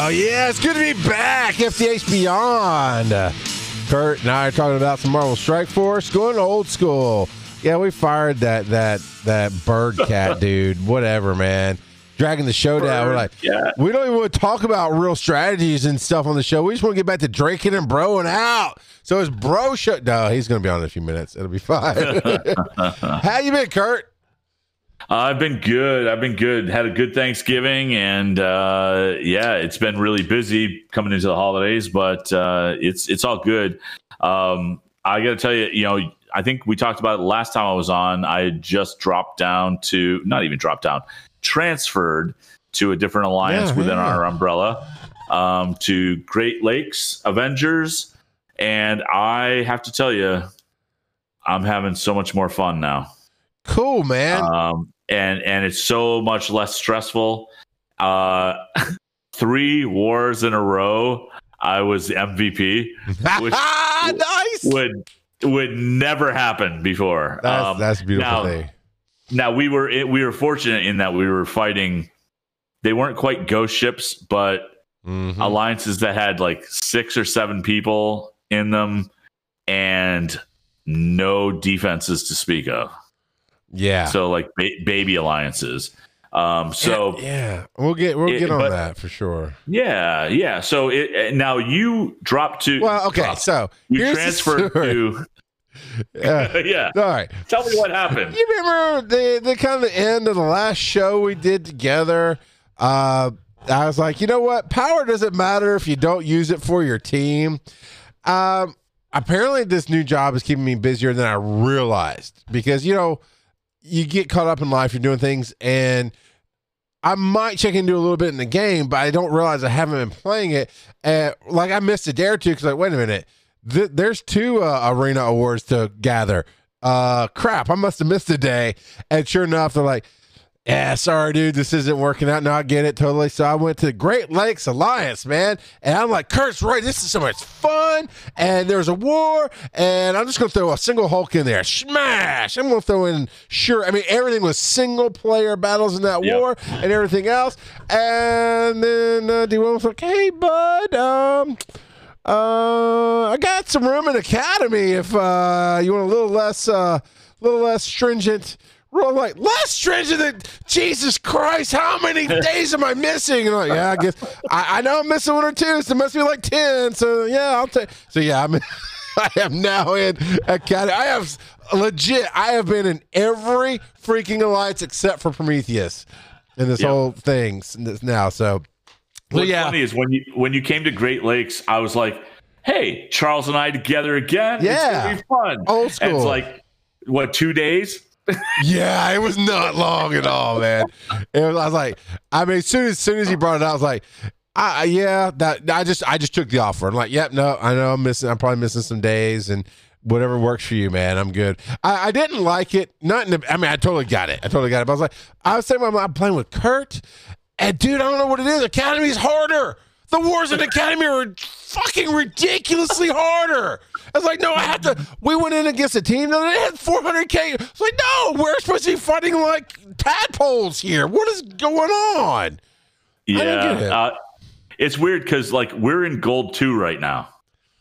yeah, it's good to be back. FTH Beyond. Kurt and I are talking about some Marvel Strike Force, going old school. Yeah, we fired that bird cat dude. Whatever, man. Dragging the show down. We're like, we don't even want to talk about real strategies and stuff on the show. We just want to get back to drinking and broing out. So it's bro show. No, he's going to be on in a few minutes. It'll be fine. How you been, Kurt? I've been good. Had a good Thanksgiving, and it's been really busy coming into the holidays, but it's all good. I got to tell you, I think we talked about it last time I was on. I had just transferred to a different alliance within our umbrella, to Great Lakes Avengers, and I have to tell you, I'm having so much more fun now. Cool, man. And it's so much less stressful. 3 wars in a row, I was the MVP, which nice. would never happen before. That's a beautiful thing. Now we were fortunate in that we were fighting. They weren't quite ghost ships, but alliances that had like 6 or 7 people in them and no defenses to speak of. Yeah. So like baby alliances. We'll get on that for sure. Yeah. So now you dropped to. Well, okay. So you transferred to. Yeah. All right. Tell me what happened. You remember the kind of the end of the last show we did together? I was like, you know what? Power doesn't matter if you don't use it for your team. Apparently, this new job is keeping me busier than I realized because you get caught up in life, you're doing things, and I might check into a little bit in the game, but I don't realize I haven't been playing it. Like I missed a day or two because wait a minute, there's 2 arena awards to gather. Crap, I must have missed a day. And sure enough, they're like, yeah, sorry, dude, this isn't working out. No, I get it totally. So I went to Great Lakes Alliance, man. And I'm like, Kurt's right. This is so much fun. And there's a war. And I'm just going to throw a single Hulk in there. Smash. I'm going to throw in, everything was single player battles in that war and everything else. And then D1 was like, hey, bud, I got some room in Academy if you want a little less stringent. Real like less stringent than Jesus Christ. How many days am I missing? And I'm like, yeah, I guess I know I'm missing 1 or 2, so it must be like 10. So yeah, I'll take. So yeah, I am now in Academy. I have been in every freaking alliance except for Prometheus in this whole thing now. So what's funny is when you came to Great Lakes, I was like, hey, Charles and I together again. Yeah, it's gonna be fun. Old school. And it's like what, 2 days? Yeah, it was not long at all, man. I was like, as soon as he brought it out, I was like, I just took the offer. I'm like, yep, no, I know I'm probably missing some days and whatever works for you, man. I'm good. I didn't like it. I totally got it. But I was saying I'm playing with Kurt, and dude, I don't know what it is. Academy's harder. The wars in Academy are fucking ridiculously harder. I was like, no, we went in against a team that had 400K. It's like, no, we're supposed to be fighting like tadpoles here. What is going on? Yeah. It's weird because like we're in Gold 2 right now.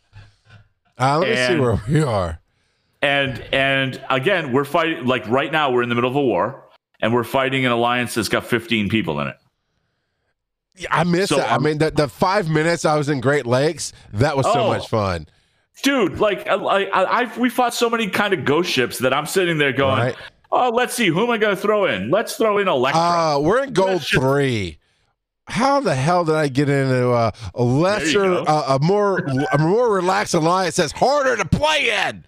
Let me see where we are. And again, we're fighting, like right now we're in the middle of a war and we're fighting an alliance that's got 15 people in it. I miss that. The 5 minutes I was in Great Lakes, that was so much fun. Dude, we fought so many kind of ghost ships that I'm sitting there going, oh, let's see, who am I going to throw in? Let's throw in Electra. We're in Gold 3. How the hell did I get into a lesser, a more relaxed alliance that's harder to play in?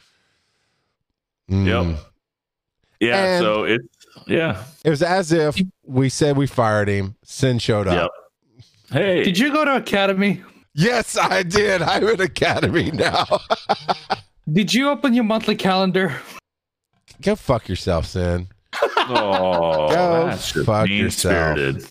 Yep. Yeah. And so it was as if we said we fired him. Sin showed up. Yep. Hey, did you go to Academy? Yes, I did. I'm in Academy now. Did you open your monthly calendar? Go fuck yourself, Sin. Oh, go fuck yourself.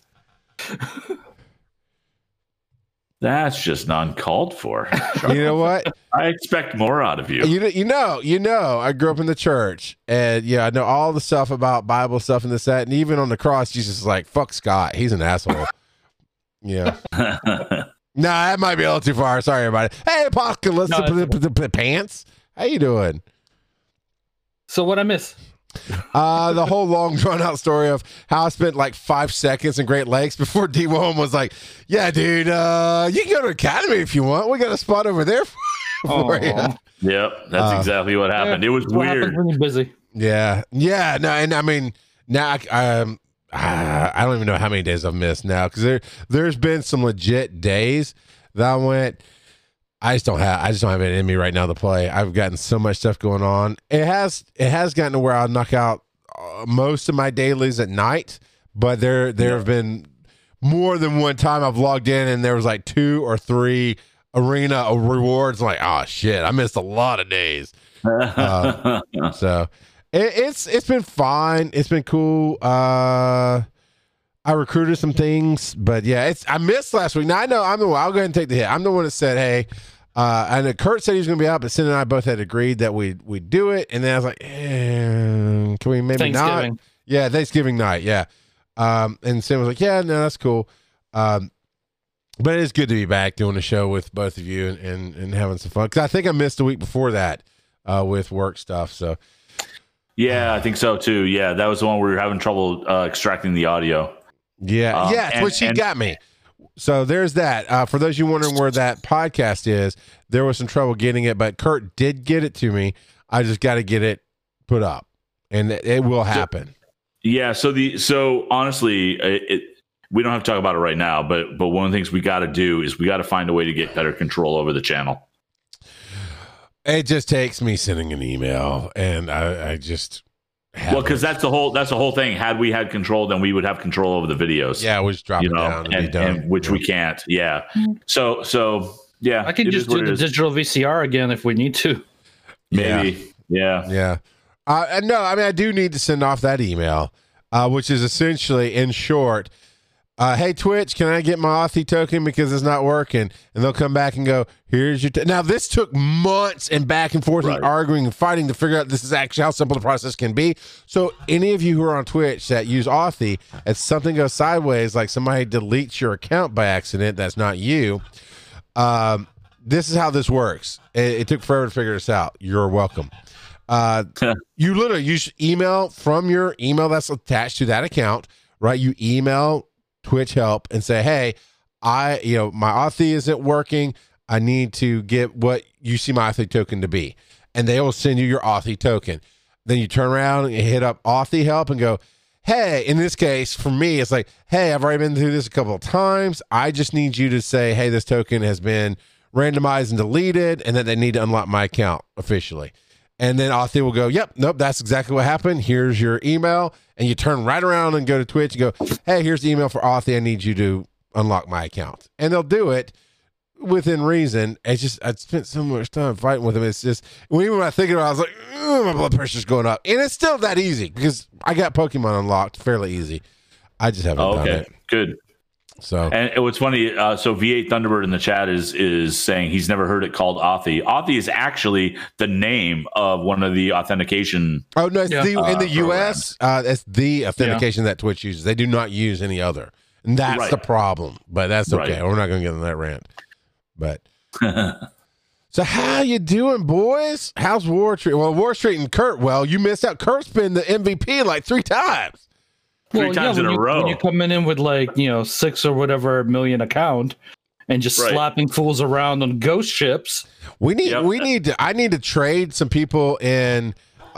That's just uncalled for. You know what? I expect more out of you. You know, I grew up in the church, and yeah, I know all the stuff about Bible stuff and this, that, and even on the cross, Jesus is like, fuck Scott. He's an asshole. Yeah. Nah, that might be a little too far. Sorry, everybody. Hey, Apocalypse Pants. How you doing? So what I miss? The whole long drawn out story of how I spent like 5 seconds in Great Lakes before D1 was like, yeah, dude, you can go to Academy if you want. We got a spot over there for you. Yep, that's exactly what happened. It was weird. When you're busy. Yeah. No, and I mean, now I don't even know how many days I've missed now because there's been some legit days that I went. I just don't have it in me right now to play. I've gotten so much stuff going on. It has gotten to where I'll knock out most of my dailies at night, but there have been more than one time I've logged in and there was like 2 or 3 arena rewards. I'm like, oh shit, I missed a lot of days. So it's been fine. It's been cool. I recruited some things, but yeah, I missed last week. Now I know I'll go ahead and take the hit. I'm the one that said, hey, and Kurt said he was going to be out, but Sin and I both had agreed that we'd do it. And then I was like, can we maybe not? Yeah, Thanksgiving night. Yeah. And Sin was like, yeah, no, that's cool. But it is good to be back doing a show with both of you and having some fun. Because I think I missed a week before that with work stuff. So yeah, I think so too. Yeah, that was the one where we were having trouble extracting the audio. Yeah, that's what she got me. So there's that. For those of you wondering where that podcast is, there was some trouble getting it, but Kurt did get it to me. I just got to get it put up, and it will happen. So honestly, we don't have to talk about it right now, but one of the things we got to do is we got to find a way to get better control over the channel. It just takes me sending an email, and I just. Because that's the whole thing. Had we had control, then we would have control over the videos. Yeah, we just drop it down and be done. And which we can't. Yeah. So yeah. I can just do the digital VCR again if we need to. Maybe. Yeah. No, I mean I do need to send off that email, which is essentially, in short, hey Twitch, can I get my Authy token because it's not working? And they'll come back and go, here's your. Now this took months and back and forth and arguing and fighting to figure out this is actually how simple the process can be. So any of you who are on Twitch that use Authy, if something goes sideways, like somebody deletes your account by accident, that's not you. This is how this works. It took forever to figure this out. You're welcome. You literally use email from your email that's attached to that account, right? You email Twitch help and say, hey, my Authy isn't working. I need to get what you see my Authy token to be. And they will send you your Authy token. Then you turn around and hit up Authy help and go, hey, in this case, for me, it's like, hey, I've already been through this a couple of times. I just need you to say, hey, this token has been randomized and deleted, and that they need to unlock my account officially. And then Authy will go, yep, nope, that's exactly what happened. Here's your email. And you turn right around and go to Twitch and go, hey, here's the email for Authy. I need you to unlock my account. And they'll do it within reason. It's just, I spent so much time fighting with them. It's just, even when I think about it, I was like, my blood pressure's going up. And it's still that easy because I got Pokemon unlocked fairly easy. I just haven't done it. Good. So, and it was funny. So V8 Thunderbird in the chat is saying he's never heard it called Authy. Authy is actually the name of one of the authentication. Oh no, it's in the US. It's the authentication that Twitch uses. They do not use any other, and that's the problem. But that's okay. We're not going to get on that rant. But so how you doing, boys? How's War Street? Well, War Street and Kurt. Well, you missed out. Kurt's been the MVP like 3 times. Three times in a row. When you're coming in with 6 or whatever million account and just slapping fools around on ghost ships. I need to trade some people in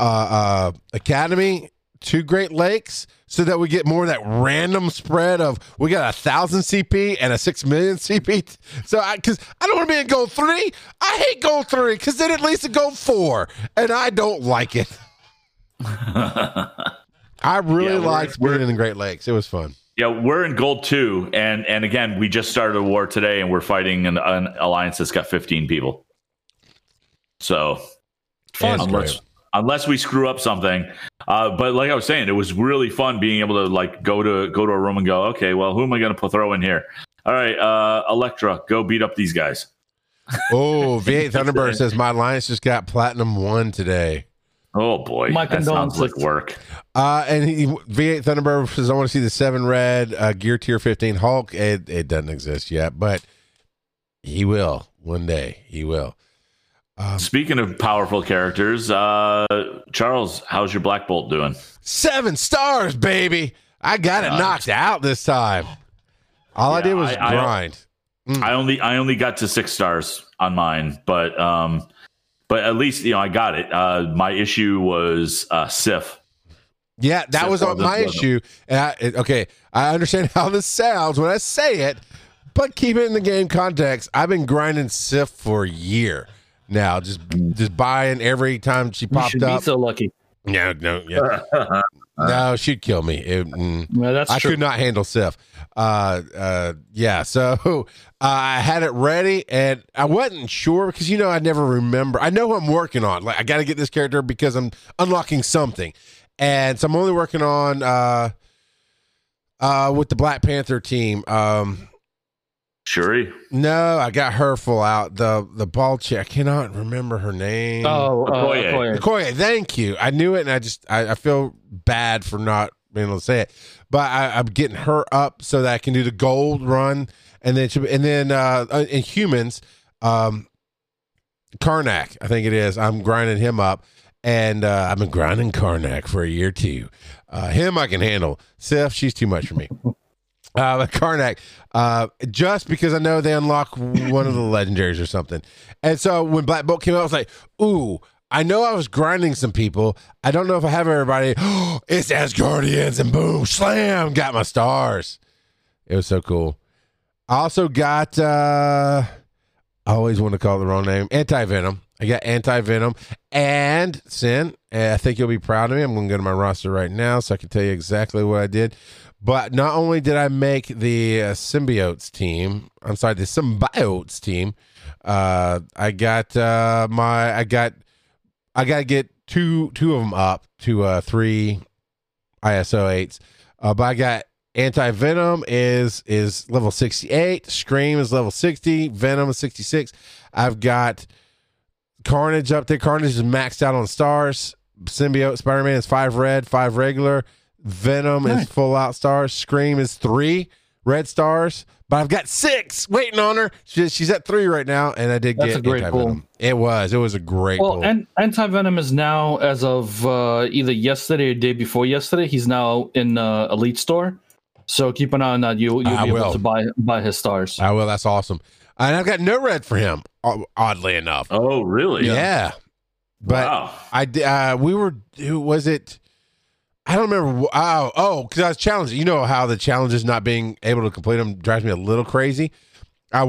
Academy to Great Lakes so that we get more of that random spread of we got 1,000 CP and a 6 million CP. So because I don't want to be in gold 3. I hate gold 3 because then it leads to gold 4 and I don't like it. I really liked being in the Great Lakes. It was fun. Yeah, we're in Gold 2, and again, we just started a war today, and we're fighting an alliance that's got 15 people. So, fun. Unless we screw up something. But like I was saying, it was really fun being able to go to a room and go, okay, well, who am I going to throw in here? All right, Electra, go beat up these guys. Oh, V8 Thunderbird says my alliance just got Platinum 1 today. Oh boy, my that sounds like work. And V8 Thunderbird says I want to see the 7 red gear tier 15 Hulk. It doesn't exist yet, but He will. One day. He will. Speaking of powerful characters, Charles, how's your Black Bolt doing? 7 stars, baby. I got it knocked out this time. All I did was grind. I only got to 6 stars on mine, but at least I got it. My issue was Sif. Yeah, that was my issue. And I understand how this sounds when I say it, but keep it in the game context. I've been grinding Sif for a year now, just buying every time she popped up. Be so lucky. No, no, she'd kill me. That's true. I could not handle Sif. So I had it ready, and I wasn't sure because I never remember. I know who I'm working on. Like I got to get this character because I'm unlocking something, and so I'm only working on with the Black Panther team. Shuri? No, I got her full out. The ball chick. I cannot remember her name. Okoye. Thank you. I knew it, and I feel bad for not being able to say it. But I'm getting her up so that I can do the gold run, and then in humans, Karnak, I think it is. I'm grinding him up, and I've been grinding Karnak for a year too. Him I can handle. Sif, she's too much for me. Karnak, just because I know they unlock one of the legendaries or something. And so when Black Bolt came out, I was like, ooh, I know I was grinding some people. I don't know if I have everybody. It's Asgardians, and boom, slam, got my stars. It was so cool. I also got, I always want to call it the wrong name, Anti-Venom. I got Anti-Venom and Sin. I think you'll be proud of me. I'm going to go to my roster right now so I can tell you exactly what I did. But not only did I make the Symbiotes team, the Symbiotes team, I got to get two of them up to 3 ISO 8s. But I got Anti-Venom is level 68, Scream is level 60, Venom is 66. I've got Carnage up there. Carnage is maxed out on stars. Symbiote Spider-Man is 5 red, 5 regular. Venom is full out stars. Scream is 3 red stars, but I've got 6 waiting on her. She's at 3 right now, and I did get a great Anti-Venom. pull. It was a great pull. And Anti-Venom is now, as of either yesterday or day before yesterday, he's now in Elite Store. So keep an eye on that. You'll be able to buy his stars. I will. That's awesome. And I've got no red for him, oddly enough. Oh, really? Yeah. But wow. Who was it? I don't remember. Because I was challenged. You know how the challenges not being able to complete them drives me a little crazy. I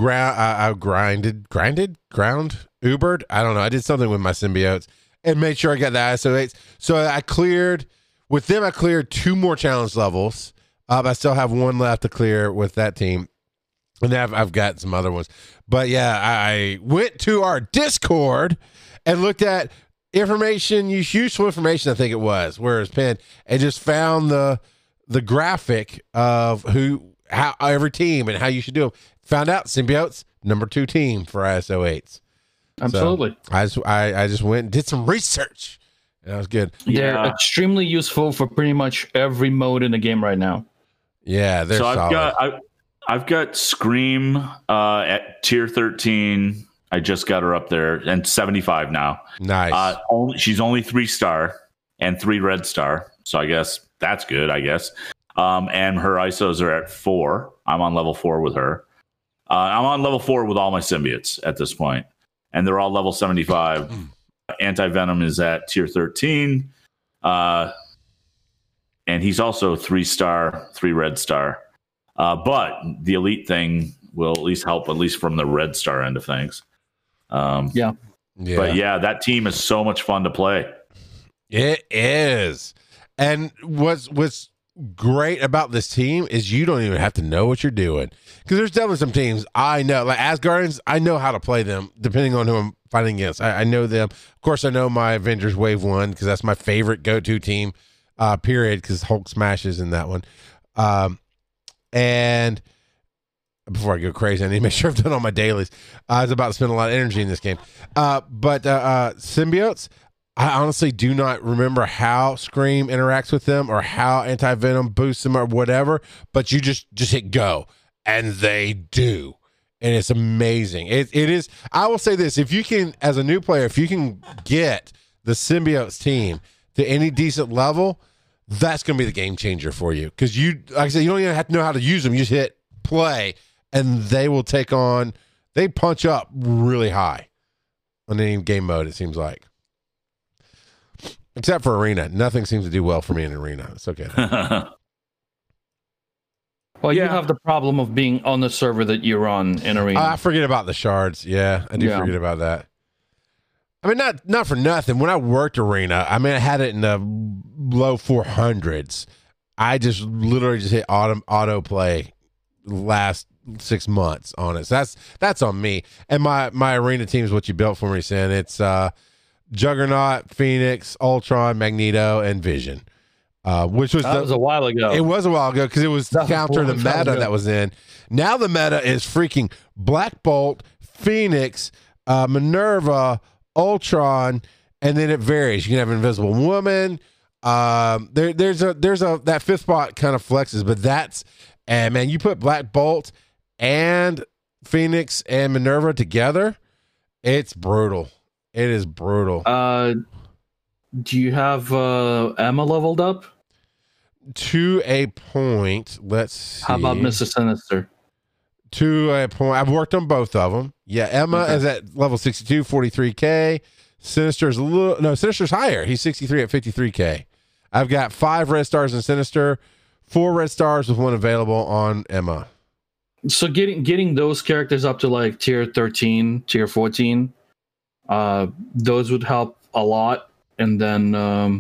Ubered. I don't know. I did something with my symbiotes and made sure I got the ISO 8s. So I cleared 2 more challenge levels. I still have 1 left to clear with that team. And I've got some other ones. But yeah, I went to our Discord and looked at useful information, I think it was, where it's pinned, and just found the graphic of how every team and how you should do them. Found out Symbiotes, number 2 team for ISO 8s. Absolutely. So I just went and did some research. And that was good. They're extremely useful for pretty much every mode in the game right now. Yeah, they're solid. I've got Scream at tier 13. I just got her up there, and 75 now. Nice. She's only 3-star and 3 red star, so I guess that's good. I guess. And her ISOs are at 4. I'm on level 4 with her. I'm on level 4 with all my symbiotes at this point, and they're all level 75. Anti-Venom is at tier 13, and he's also 3-star, 3 red star. But the elite thing will at least help, at least from the red star end of things. But yeah, that team is so much fun to play. It is. And what's great about this team is you don't even have to know what you're doing, because there's definitely some teams I know, like Asgardians, I know how to play them depending on who I'm fighting against. I know them. Of course, I know my Avengers Wave 1 because that's my favorite go-to team, period, because Hulk smashes in that one. And before I go crazy, I need to make sure I've done all my dailies. I was about to spend a lot of energy in this game. But symbiotes, I honestly do not remember how Scream interacts with them or how Anti-Venom boosts them or whatever, but you just hit go, and they do. and it's amazing. It is. I will say this: if you can, as a new player, if you can get the Symbiotes team to any decent level, that's going to be the game changer for you. Because like I said, you don't even have to know how to use them. You just hit play, and they will take on. They punch up really high on any game mode. It seems like, except for arena, nothing seems to do well for me in arena. It's okay. Well, you have the problem of being on the server that you're on in arena. I forget about the shards. Yeah, I do forget about that. I mean, not for nothing. When I worked arena, I mean, I had it in the low 400s. I just literally just hit auto play last 6 months on it. So that's on me. And my arena team is what you built for me, Sin. It's Juggernaut, Phoenix, Ultron, Magneto, and Vision. Which was was a while ago. It was a while ago because it was counter the meta that was in. Now the meta is freaking Black Bolt, Phoenix, Minerva, Ultron, and then it varies. You can have Invisible Woman. There's that fifth spot kind of flexes, but and man, you put Black Bolt and Phoenix and Minerva together, it's brutal. It is brutal. Do you have Emma leveled up? To a point. Let's see. How about Mr. Sinister? To a point. I've worked on both of them. Yeah, Emma is at level 62, 43k. Sinister's Sinister's higher. He's 63 at 53k. I've got 5 red stars in Sinister, 4 red stars with 1 available on Emma. So getting those characters up to like tier 13, tier 14, those would help a lot. And then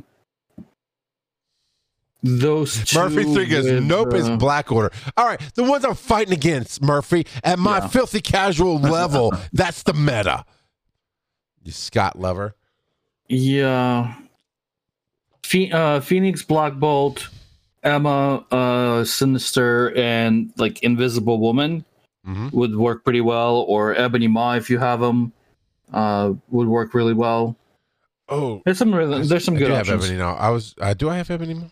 those two Murphy 3 goes, nope, it's Black Order. All right, the ones I'm fighting against, Murphy, at my filthy casual level, that's the meta. You Scott lover. Yeah. Phoenix, Black Bolt, Emma, Sinister, and like Invisible Woman would work pretty well. Or Ebony Maw, if you have them, would work really well. Oh, there's some good options. Have Ebony now. Do I have Ebony Maw?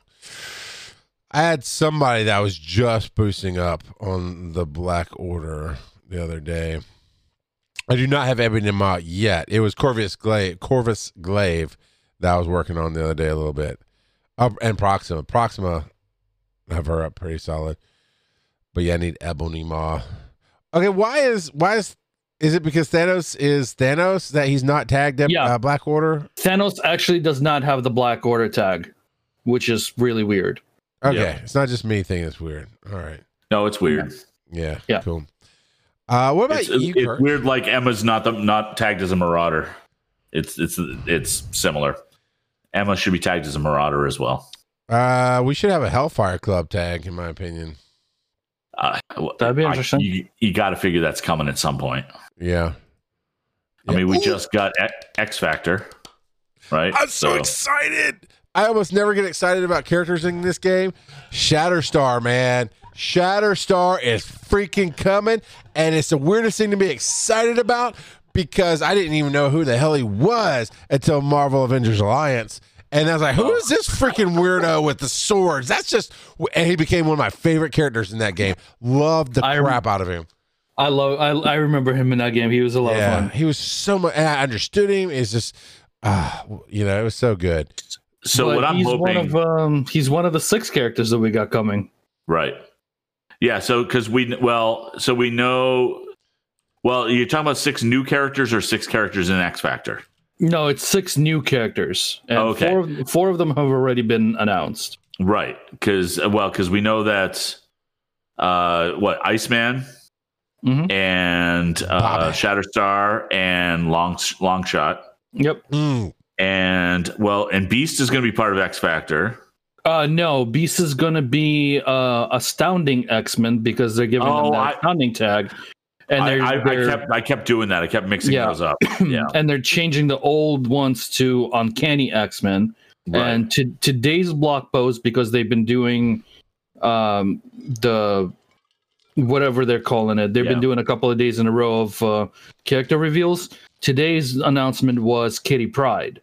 I had somebody that was just boosting up on the Black Order the other day. I do not have Ebony Maw yet. It was Corvus Glaive that I was working on the other day a little bit. And Proxima, I have her up pretty solid. But yeah, I need Ebony Maw. Okay, why is it because Thanos is Thanos that he's not tagged Black Order? Thanos actually does not have the Black Order tag, which is really weird. Okay, It's not just me thinking it's weird. All right. No, it's weird. Yeah. Cool. What about you? It's weird. Like Emma's not tagged as a Marauder. It's similar. Emma should be tagged as a Marauder as well. We should have a Hellfire Club tag, in my opinion. That'd be interesting. You got to figure that's coming at some point. Yeah. I mean, we just got X Factor, right? I'm so excited. I almost never get excited about characters in this game. Shatterstar, man. Shatterstar is freaking coming, and it's the weirdest thing to be excited about because I didn't even know who the hell he was until Marvel Avengers Alliance. And I was like, who is this freaking weirdo with the swords? And he became one of my favorite characters in that game. Loved the crap out of him. I remember him in that game. He was a lot of fun. He was so much, and I understood him. It's just, it was so good. So what I'm hoping, he's one of the 6 characters that we got coming. Right. Yeah. So because we know. Well, you're talking about 6 new characters or 6 characters in X Factor? No, it's 6 new characters, and four of them have already been announced. Right, because we know that Iceman and Shatterstar and Longshot. Yep. And Beast is going to be part of X Factor. No, Beast is going to be Astounding X-Men because they're giving them the Astounding tag. And I kept doing that. I kept mixing those up. Yeah. And they're changing the old ones to Uncanny X-Men. Right. And today's blog post, because they've been doing the whatever they're calling it. They've been doing a couple of days in a row of character reveals. Today's announcement was Kitty Pryde.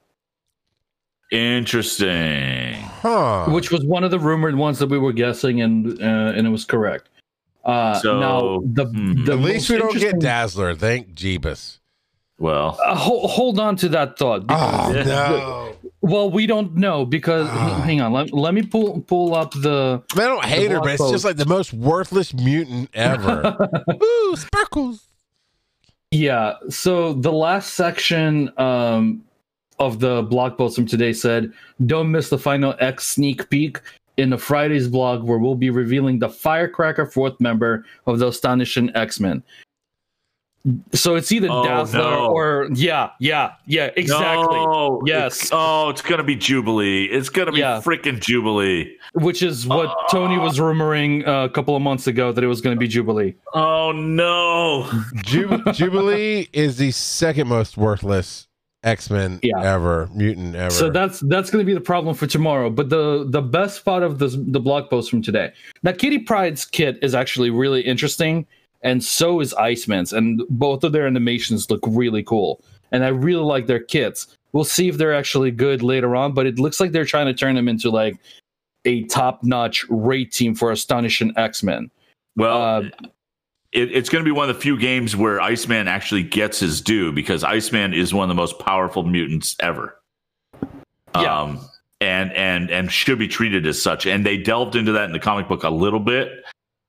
Interesting. Huh. Which was one of the rumored ones that we were guessing, and it was correct. Now, the At least most we don't get interesting- Dazzler. Thank Jeebus. Well, hold on to that thought. Oh, because- no. Well, we don't know because hang on. Let me pull up the. I don't hate her, blog but it's just post. like the most worthless mutant ever. Ooh, sparkles. Yeah. So the last section of the blog post from today said, "Don't miss the final X sneak peek in the Friday's blog, where we'll be revealing the Firecracker fourth member of the Astonishing X-Men." So it's either Dazzler or yeah, exactly. No, Yes. it's gonna be Jubilee. It's gonna be freaking Jubilee. Which is what Tony was rumoring a couple of months ago, that it was going to be Jubilee. Oh no! Jubilee is the second most worthless X-Men ever, mutant ever. So that's going to be the problem for tomorrow. But the best part of the blog post from today. Now, Kitty Pryde's kit is actually really interesting, and so is Iceman's, and both of their animations look really cool. And I really like their kits. We'll see if they're actually good later on, but it looks like they're trying to turn them into like a top-notch raid team for Astonishing X-Men. Well, it's going to be one of the few games where Iceman actually gets his due, because Iceman is one of the most powerful mutants ever. Yeah. And should be treated as such. And they delved into that in the comic book a little bit.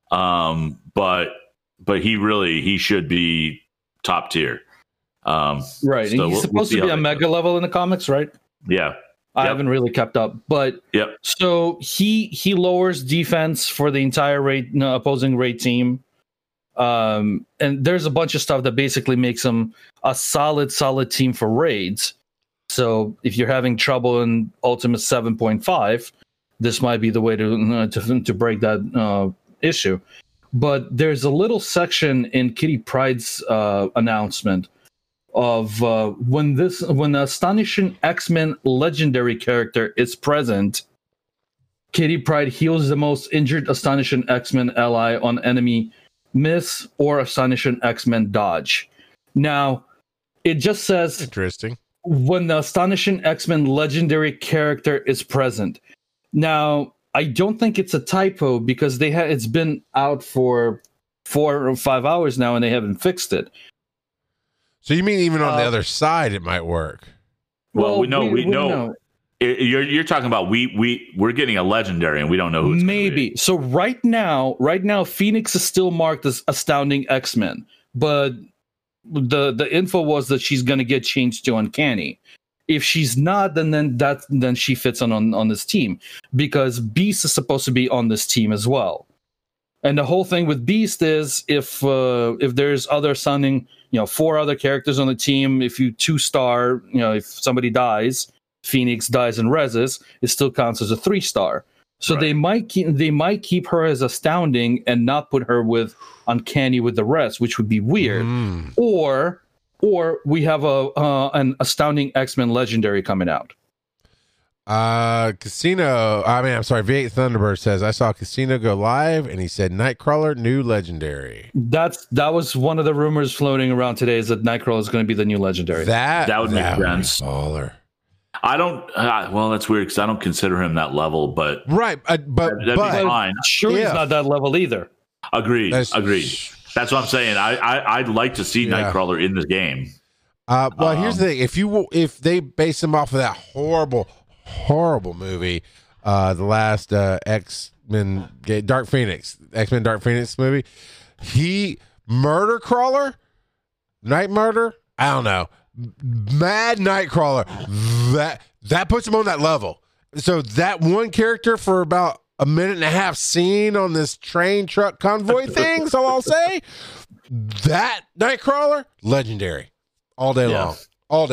But he should be top tier. Right. So and he's supposed to be a mega level in the comics, right? Yeah. I haven't really kept up, but so he lowers defense for the entire opposing raid team. And there's a bunch of stuff that basically makes him a solid team for raids. So if you're having trouble in Ultimate 7.5, this might be the way to break that issue. But there's a little section in Kitty Pryde's announcement of when the Astonishing X-Men legendary character is present, Kitty Pryde heals the most injured Astonishing X-Men ally on enemy miss or Astonishing X-Men dodge. Now, it just says interesting when the Astonishing X-Men legendary character is present. Now, I don't think it's a typo, because it's been out for 4 or 5 hours now and they haven't fixed it. So you mean even on the other side it might work? Well, we know. You're talking about we're getting a legendary and we don't know who it's maybe. Be. So right now Phoenix is still marked as Astounding X-Men, but the info was that she's going to get changed to Uncanny. If she's not, then she fits on this team, because Beast is supposed to be on this team as well. And the whole thing with Beast is if there's other sounding, 4 other characters on the team, if you 2-star, if somebody dies, Phoenix dies and reses, it still counts as a 3-star. So they might keep her as Astounding and not put her with Uncanny with the rest, which would be weird. Or we have an Astounding X-Men legendary coming out. V8 Thunderbird says, I saw Casino go live and he said Nightcrawler, new legendary. That was one of the rumors floating around today, is that Nightcrawler is going to be the new legendary. That would make sense. Baller. I don't. Well, that's weird, because I don't consider him that level. But right, but that'd be fine. Sure, he's not that level either. Agreed. That's what I'm saying. I'd like to see Nightcrawler in this game. Well, here's the thing: if they base him off of that horrible movie, the last X-Men Dark Phoenix movie, Murder Crawler, Night Murder, I don't know, Mad Nightcrawler, that puts him on that level. So that one character for about a minute and a half scene on this train truck convoy thing, so I'll say that Nightcrawler, legendary, all day long. All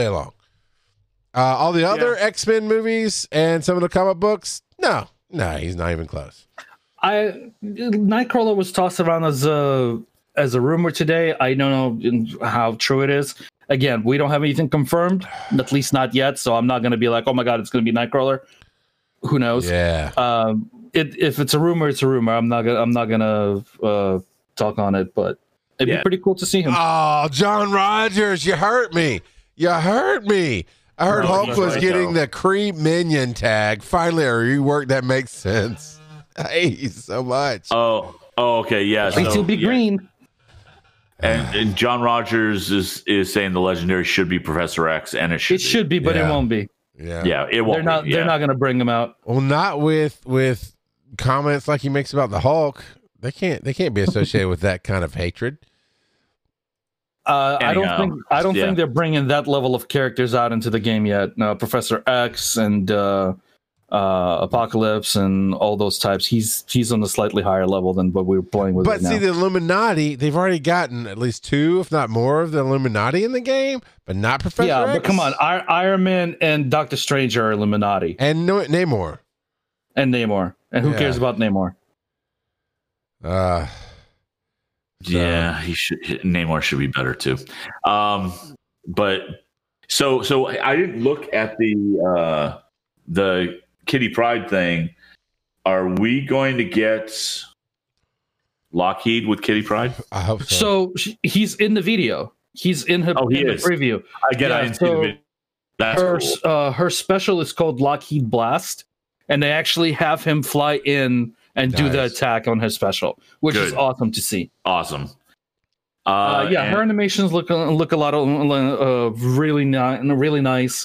the other X-Men movies and some of the comic books, no, he's not even close. Nightcrawler was tossed around as a rumor today. I don't know how true it is. Again, we don't have anything confirmed, at least not yet. So I'm not going to be like, oh my god, it's going to be Nightcrawler. Who knows? Yeah. If it's a rumor, it's a rumor. I'm not gonna talk on it, but it'd be pretty cool to see him. Oh, John Rogers, you hurt me. I heard Hulk was getting the Kree Minion tag. Finally, a rework that makes sense. I hate you so much. Oh, Oh, okay, yeah. At least he'll be green. And John Rogers is saying the legendary should be Professor X, and it should be, but it won't be. Yeah, it won't. They're not going to bring him out. Well, not with comments like he makes about the Hulk. They can't be associated with that kind of hatred. I don't think they're bringing that level of characters out into the game yet. Professor X and Apocalypse and all those types. He's on a slightly higher level than what we were playing with. But right see, now. the Illuminati, they've already gotten at least 2, if not more, of the Illuminati in the game, but not Professor X. But come on, Iron Man and Doctor Strange are Illuminati, and Namor, and who cares about Namor? Yeah, Namor should be better too. But so I didn't look at the Kitty Pryde thing. Are we going to get Lockheed with Kitty Pryde? I hope so. So he's in the video. He's in her in the preview. I didn't see the video. That's cool. Her special is called Lockheed Blast, and they actually have him fly in and do the attack on his special, which is awesome to see. Awesome. Her animations look a lot of really nice.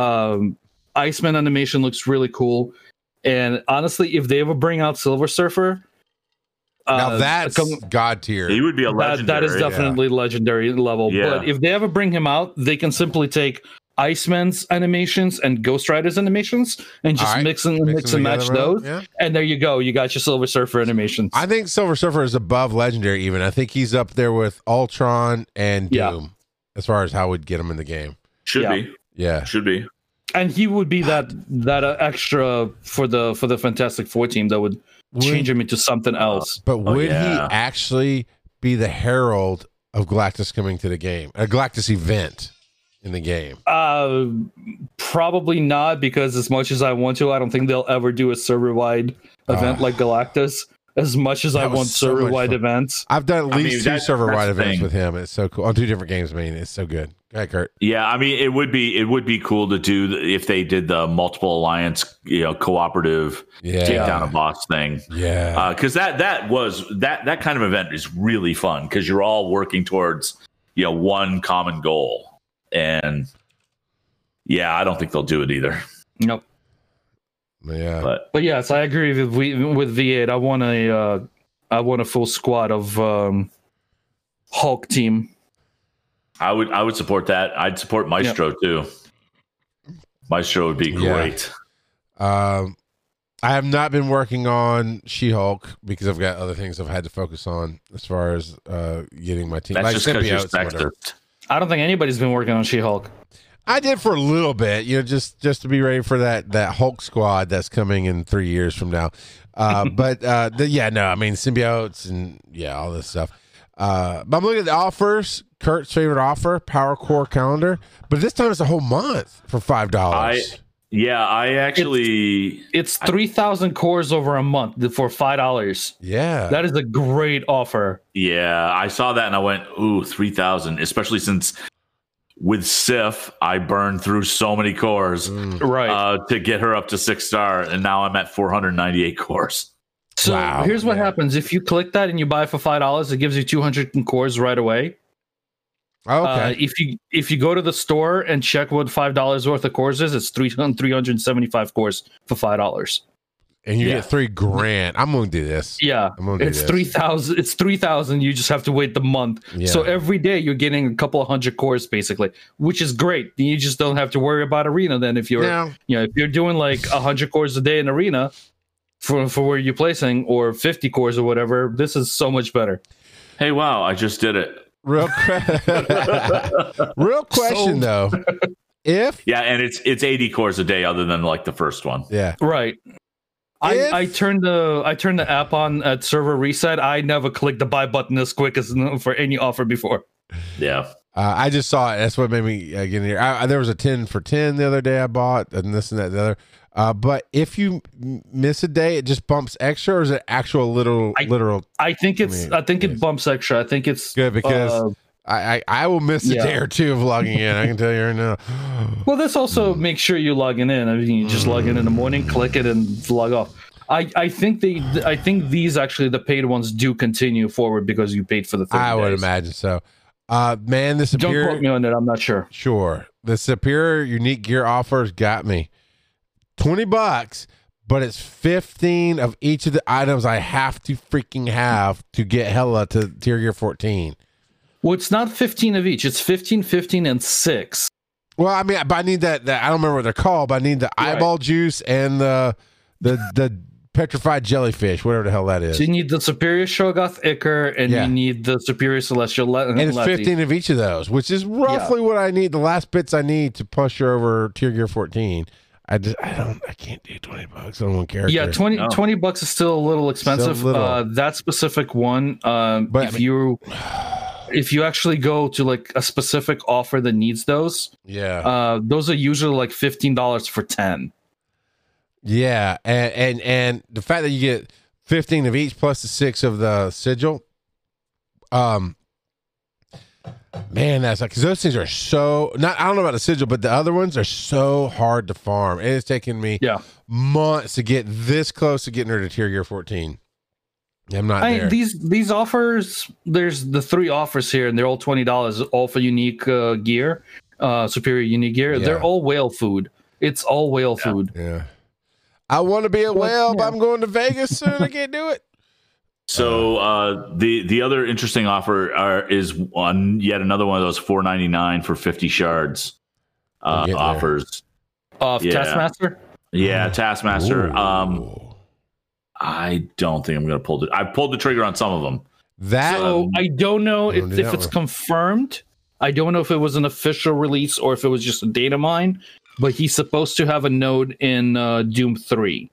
Iceman animation looks really cool, and honestly, if they ever bring out Silver Surfer, now that's god tier. He would be a legendary. That is definitely legendary level. Yeah. But if they ever bring him out, they can simply take Iceman's animations and Ghost Rider's animations and just mix and match those. Yeah. And there you go. You got your Silver Surfer animations. I think Silver Surfer is above legendary even. I think he's up there with Ultron and Doom as far as how we'd get him in the game. Should be. Yeah. Should be. And he would be that extra for the Fantastic Four team that would change him into something else. But would he actually be the herald of Galactus coming to the game? A Galactus event in the game? Probably not, because as much as I want to, I don't think they'll ever do a server-wide event like Galactus. As much as I want server-wide events. I've done at least 2 server-wide events with him. It's so cool. On 2 different games, it's so good. Go ahead, Kurt. Yeah, I mean, it would be cool to do if they did the multiple alliance, cooperative take down a boss thing. Yeah, because that kind of event is really fun because you're all working towards one common goal, and I don't think they'll do it either. Nope. Yeah, but yes, I agree with V8. I want a full squad of Hulk team. I would support that. I'd support Maestro too. Maestro would be great. I have not been working on She-Hulk because I've got other things I've had to focus on as far as getting my team. That's like just because you're sexist. I don't think anybody's been working on She-Hulk. I did for a little bit, just to be ready for that Hulk squad that's coming in 3 years from now. But symbiotes and all this stuff. But I'm looking at the offers. Kurt's favorite offer, Power Core calendar, but this time it's a whole month for $5. I actually it's 3,000 cores over a month for $5. Yeah, that is a great offer. Yeah, I saw that and I went, ooh, 3,000, especially since with Sif, I burned through so many cores to get her up to 6-star, and now I'm at 498 cores. So here's what happens. If you click that and you buy it for $5, it gives you 200 cores right away. Okay. If you go to the store and check what $5 worth of cores is, it's 375 cores for $5. And you get $3,000. I'm going to do this. Yeah, it's 3,000. It's 3,000. You just have to wait the month. Yeah. So every day you're getting a couple of 100 cores basically, which is great. You just don't have to worry about arena then. If you're if you're doing like 100 cores a day in arena for where you're placing, or 50 cores or whatever, this is so much better. Hey, wow! I just did it. Real question though. And it's 80 cores a day other than like the first one. Yeah. Right. I turned the app on at server reset. I never clicked the buy button as quick as for any offer before. Yeah. I just saw it. That's what made me get in here. There was a 10 for 10 the other day I bought, and this and that and the other. But if you miss a day, it just bumps extra, or is it actual literal? I think it bumps extra. I think it's good because I will miss a day or two of logging in. I can tell you right now. Well, this also makes sure you're logging in. I mean, you just log in the morning, click it, and log off. I think these actually the paid ones do continue forward because you paid for the 30 I would days. imagine so. Man, the Don't Superior. quote me on it. I'm not sure. Sure, the Superior unique gear offers got me $20, but it's 15 of each of the items I have to freaking have to get hella to tier gear 14. Well, it's not 15 of each. It's 15, 15, and 6. Well, I mean, but I need that I don't remember what they're called, but I need the eyeball juice and the petrified jellyfish, whatever the hell that is. So you need the Superior Shogoth Ichor, and you need the Superior Celestial and it's 15 of each of those, which is roughly what I need, the last bits I need to push her over tier gear 14. I can't do $20 on one character. Yeah, $20 is still a little expensive. That specific one, but if you actually go to like a specific offer that needs those, those are usually like $15 for 10. Yeah, and the fact that you get 15 of each plus the 6 of the sigil, man, that's like, because those things are so I don't know about the sigil, but the other ones are so hard to farm. It has taken me months to get this close to getting her to tier gear 14. I'm not there. These offers, there's the 3 offers here, and they're all $20, all for unique gear, Superior unique gear. Yeah. They're all whale food. It's all whale food. Yeah. I want to be a whale, but I'm going to Vegas soon. I can't do it. So the other interesting offer is on yet another one of those $4.99 for 50 shards offers. Taskmaster? Yeah, Taskmaster. Ooh. I don't think I'm going to pull it. I pulled the trigger on some of them. I don't know if it's confirmed. I don't know if it was an official release or if it was just a data mine, but he's supposed to have a node in Doom 3.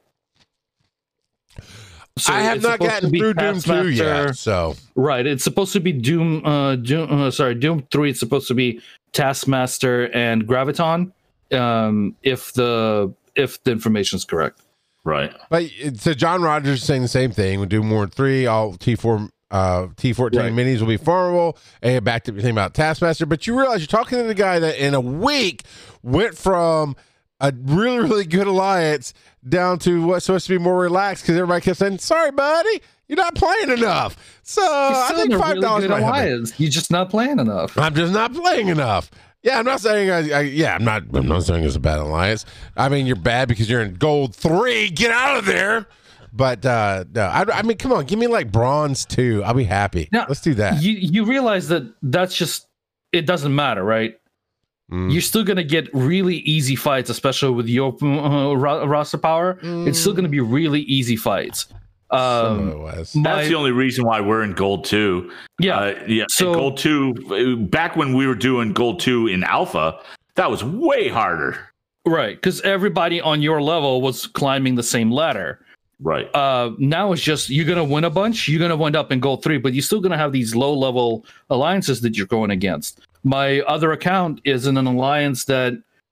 So I have not gotten through Doom 2 yet. So right, it's supposed to be Doom 3. It's supposed to be Taskmaster and Graviton, if the information is correct. Right. But so John Rogers is saying the same thing. We do more 3. All T4 T14 minis will be farmable. And back to the thing about Taskmaster. But you realize you're talking to the guy that in a week went from a really, really good alliance down to what's supposed to be more relaxed because everybody kept saying, "Sorry, buddy, you're not playing enough." So I think $5 really alliance. You're just not playing enough. I'm just not playing enough. Yeah, I'm not saying I'm not saying it's a bad alliance. I mean, you're bad because you're in gold 3. Get out of there. But no, I mean, come on, give me like bronze 2. I'll be happy. Now, let's do that. You realize that's just, it doesn't matter, right? You're still going to get really easy fights, especially with your roster power. It's still going to be really easy fights. That's the only reason why we're in gold 2. So gold 2, back when we were doing gold 2 in alpha, that was way harder. Right, because everybody on your level was climbing the same ladder. Right. Now it's just, you're going to win a bunch, you're going to wind up in gold 3, but you're still going to have these low-level alliances that you're going against. My other account is in an alliance that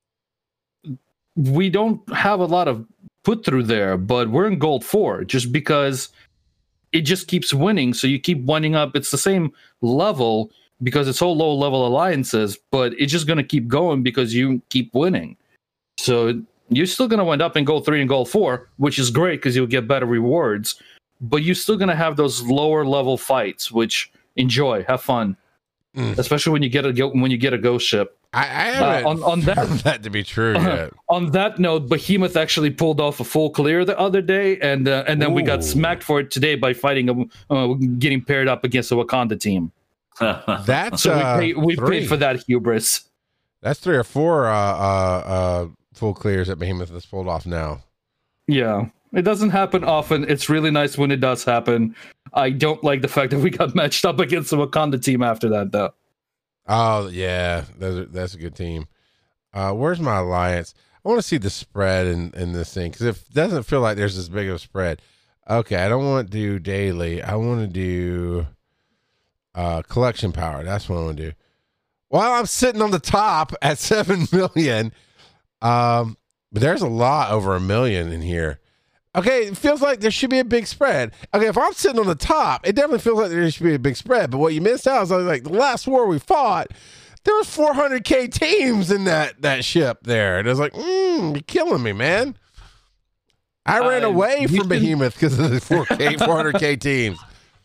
we don't have a lot of put through there, but we're in gold 4 just because it just keeps winning. So you keep winding up. It's the same level because it's all low-level alliances, but it's just going to keep going because you keep winning. So you're still going to wind up in gold 3 and gold 4, which is great because you'll get better rewards, but you're still going to have those lower level fights, which enjoy, have fun, especially when you get a ghost ship. I haven't on that to be true yet. On that note, Behemoth actually pulled off a full clear the other day, and then we got smacked for it today by fighting getting paired up against the Wakanda team. That's so we paid for that hubris. That's 3 or 4 full clears that Behemoth has pulled off now. Yeah, it doesn't happen often. It's really nice when it does happen. I don't like the fact that we got matched up against the Wakanda team after that, though. Oh yeah, that's a good team. Where's my alliance? I want to see the spread in this thing because it doesn't feel like there's this big of a spread. Okay, I don't want to do daily. I want to do collection power. That's what I want to do. While I'm sitting on the top at 7 million, but there's a lot over 1 million in here. Okay, it feels like there should be a big spread. Okay, if I'm sitting on the top, it definitely feels like there should be a big spread. But what you missed out is like the last war we fought, there was 400K teams in that ship there. And it was like, you're killing me, man. I ran away from Behemoth because of the 400K teams.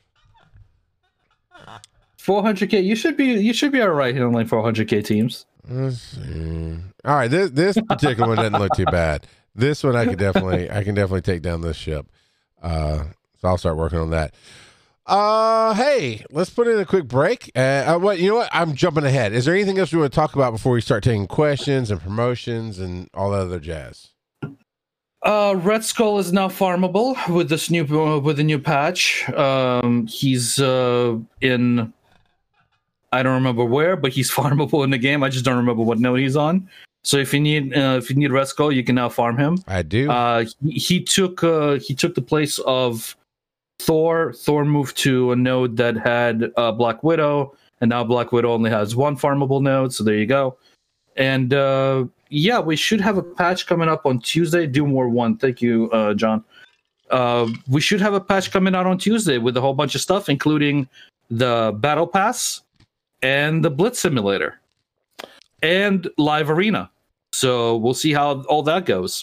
400K. You should be all right handling 400K teams. Let's see. All right, this particular one doesn't look too bad. This one I can definitely take down this ship. So I'll start working on that. Hey, let's put in a quick break. You know what? I'm jumping ahead. Is there anything else we want to talk about before we start taking questions and promotions and all that other jazz? Red Skull is now farmable with the new patch. He's in, I don't remember where, but he's farmable in the game. I just don't remember what node he's on. So if you need Red Skull, you can now farm him. I do. He took the place of Thor. Thor moved to a node that had Black Widow, and now Black Widow only has one farmable node. So there you go. And yeah, we should have a patch coming up on Tuesday. Doom War 1. Thank you, John. We should have a patch coming out on Tuesday with a whole bunch of stuff, including the Battle Pass and the Blitz Simulator and Live Arena. So we'll see how all that goes.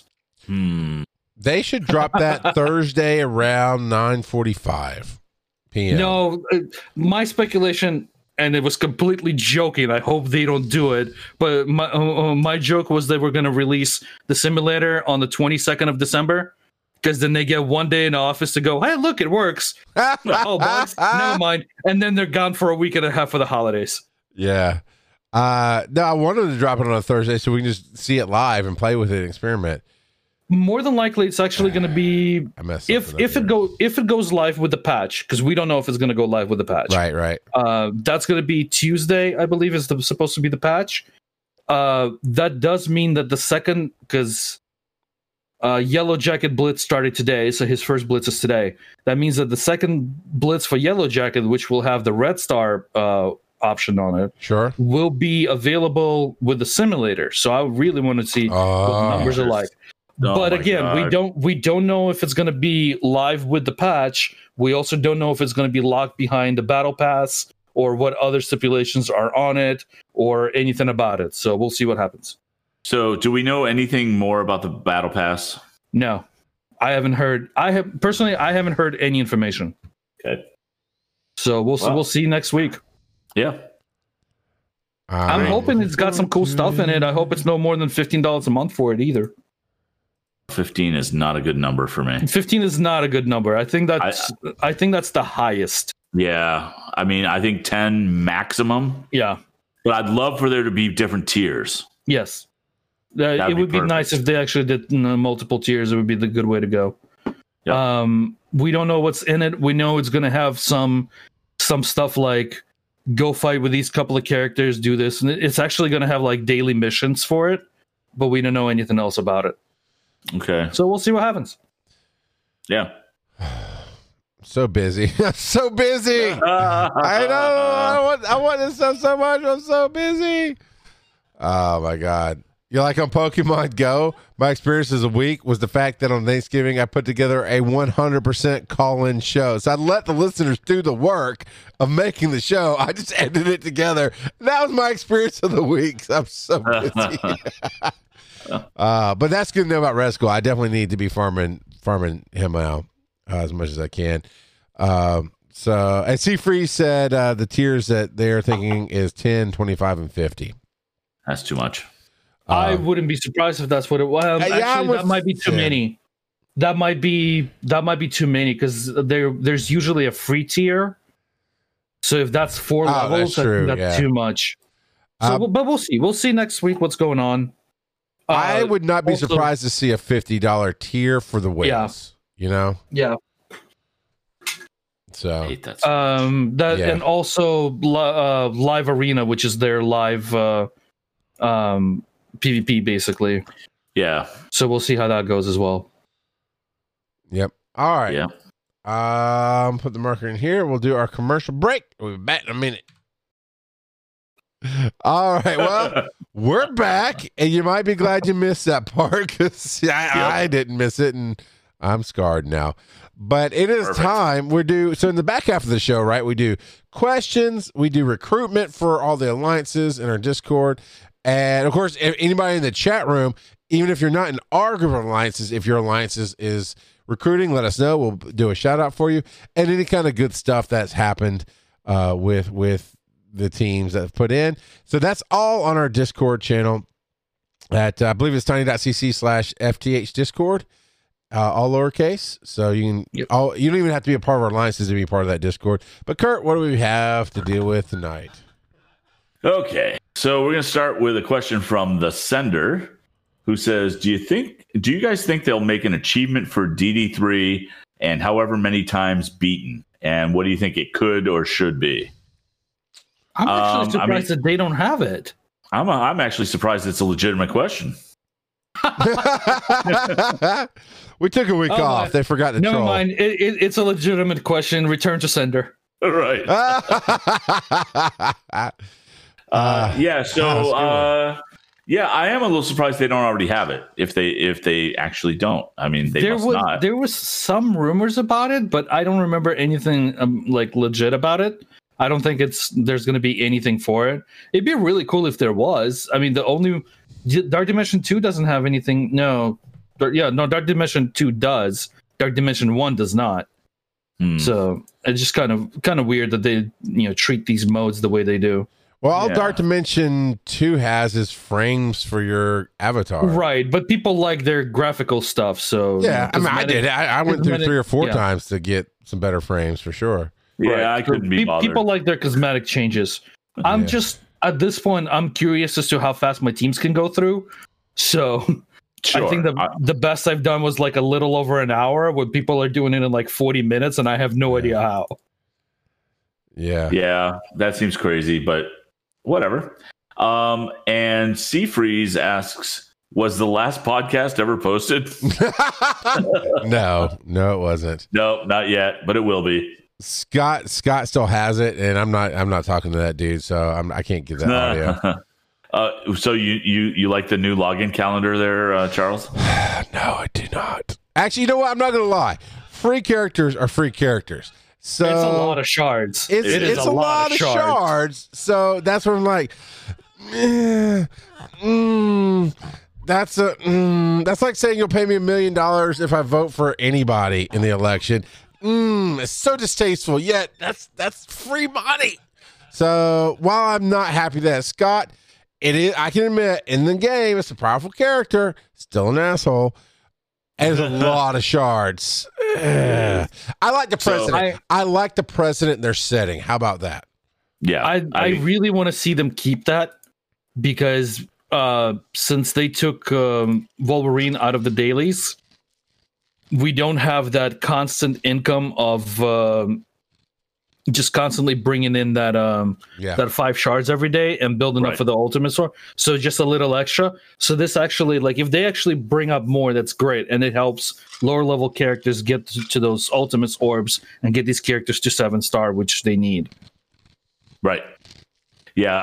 They should drop that Thursday around 9:45 p.m. No, my speculation, and it was completely joking. I hope they don't do it. But my joke was they were going to release the simulator on the 22nd of December, because then they get one day in the office to go, hey, look, it works. Oh, bugs? Never mind. And then they're gone for a week and a half for the holidays. Yeah. No, I wanted to drop it on a Thursday so we can just see it live and play with it and experiment. More than likely, it's actually going to be if it goes live with the patch, because we don't know if it's going to go live with the patch. Right. That's going to be Tuesday, I believe, is supposed to be the patch. That does mean that the second, because Yellow Jacket Blitz started today, so his first Blitz is today. That means that the second Blitz for Yellow Jacket, which will have the Red Star option on it, sure, will be available with the simulator. So I really want to see what the numbers are like. But again, we don't know if it's going to be live with the patch. We also don't know if it's going to be locked behind the Battle Pass or what other stipulations are on it or anything about it. So we'll see what happens. So do we know anything more about the Battle Pass? No, I haven't heard. I haven't heard any information. Okay. So we'll see next week. Yeah. I'm hoping it's got some cool stuff in it. I hope it's no more than $15 a month for it either. 15 is not a good number for me. 15 is not a good number. I think that's the highest. Yeah. I mean, I think 10 maximum. Yeah. But I'd love for there to be different tiers. Yes. It would be nice if they actually did multiple tiers. It would be the good way to go. Yep. We don't know what's in it. We know it's going to have some stuff like go fight with these couple of characters, do this. And it's actually going to have like daily missions for it, but we don't know anything else about it. Okay. So we'll see what happens. Yeah. So busy. I'm so busy. I know. I want this stuff so much. I'm so busy. Oh my God. You're like on Pokemon Go. My experience as a week was the fact that on Thanksgiving, I put together a 100% call-in show. So I let the listeners do the work of making the show. I just edited it together. That was my experience of the week. I'm so busy. But that's good to know about Red Skull. I definitely need to be farming him out as much as I can. So, and C-Free said the tiers that they're thinking is 10, 25, and 50. That's too much. I wouldn't be surprised if that's what it was. Actually, that might be too many. That might be too many because there's usually a free tier. So if that's 4 levels, that's too much. So, but we'll see. We'll see next week what's going on. I would not be surprised to see a $50 tier for the whales. Yeah. You know? Yeah. So I hate that so much. And also Live Arena, which is their live PvP basically. Yeah. So we'll see how that goes as well. Yep. All right. Yeah. Put the marker in here. We'll do our commercial break. We'll be back in a minute. All right. Well, we're back, and you might be glad you missed that part because I didn't miss it, and I'm scarred now. But it is time. So in the back half of the show, right? We do questions. We do recruitment for all the alliances in our Discord. And of course, if anybody in the chat room, even if you're not in our group of alliances, if your alliance is recruiting, let us know. We'll do a shout out for you, and any kind of good stuff that's happened with the teams that have put in. So that's all on our Discord channel at I believe it's tiny.cc/FTH Discord, all lowercase. So you can you don't even have to be a part of our alliances to be part of that Discord. But Kurt, what do we have to deal with tonight? Okay, so we're gonna start with a question from the sender, who says, "Do you guys think they'll make an achievement for DD3 and however many times beaten? And what do you think it could or should be?" I'm actually surprised that they don't have it. I'm actually surprised it's a legitimate question. We took a week off. They forgot to Never troll. mind. It's a legitimate question. Return to sender. Right. Yeah. So, yeah, I am a little surprised they don't already have it. If they actually don't, I mean, not. There was some rumors about it, but I don't remember anything like legit about it. I don't think there's going to be anything for it. It'd be really cool if there was. I mean, Dark Dimension 2 doesn't have anything. No, Dark Dimension 2 does. Dark Dimension 1 does not. So it's just kind of weird that they treat these modes the way they do. Well, all Dark Dimension 2 has is frames for your avatar. Right, but people like their graphical stuff, so... Yeah, I mean, I did. I went through 3 or 4 times to get some better frames, for sure. Yeah, right. I couldn't be bothered. People like their cosmetic changes. I'm just, at this point, I'm curious as to how fast my teams can go through. So... Sure. I think the best I've done was like a little over an hour, when people are doing it in like 40 minutes, and I have no idea how. Yeah, that seems crazy, but whatever. And Seafreeze asks, was the last podcast ever posted? No, it wasn't. No, not yet, but it will be. Scott still has it, and I'm not talking to that dude, so I can't get that audio. So you like the new login calendar there, Charles? No, I do not. Actually, you know what? I'm not going to lie. Free characters are free characters. So it's a lot of shards. It's a lot of shards. So that's where I'm like, that's like saying you'll pay me $1 million if I vote for anybody in the election. It's so distasteful. Yet that's free money. So while I'm not happy that Scott, it is, I can admit, in the game, it's a powerful character, still an asshole, and there's a lot of shards. I like the president. I like the precedent they're setting. How about that? Yeah, I really want to see them keep that, because since they took Wolverine out of the dailies, we don't have that constant income of just constantly bringing in that 5 shards every day and building up for the ultimate sword. So just a little extra. So this actually, like, if they actually bring up more, that's great, and it helps lower level characters get to those ultimate orbs and get these characters to 7-star, which they need. Right. Yeah.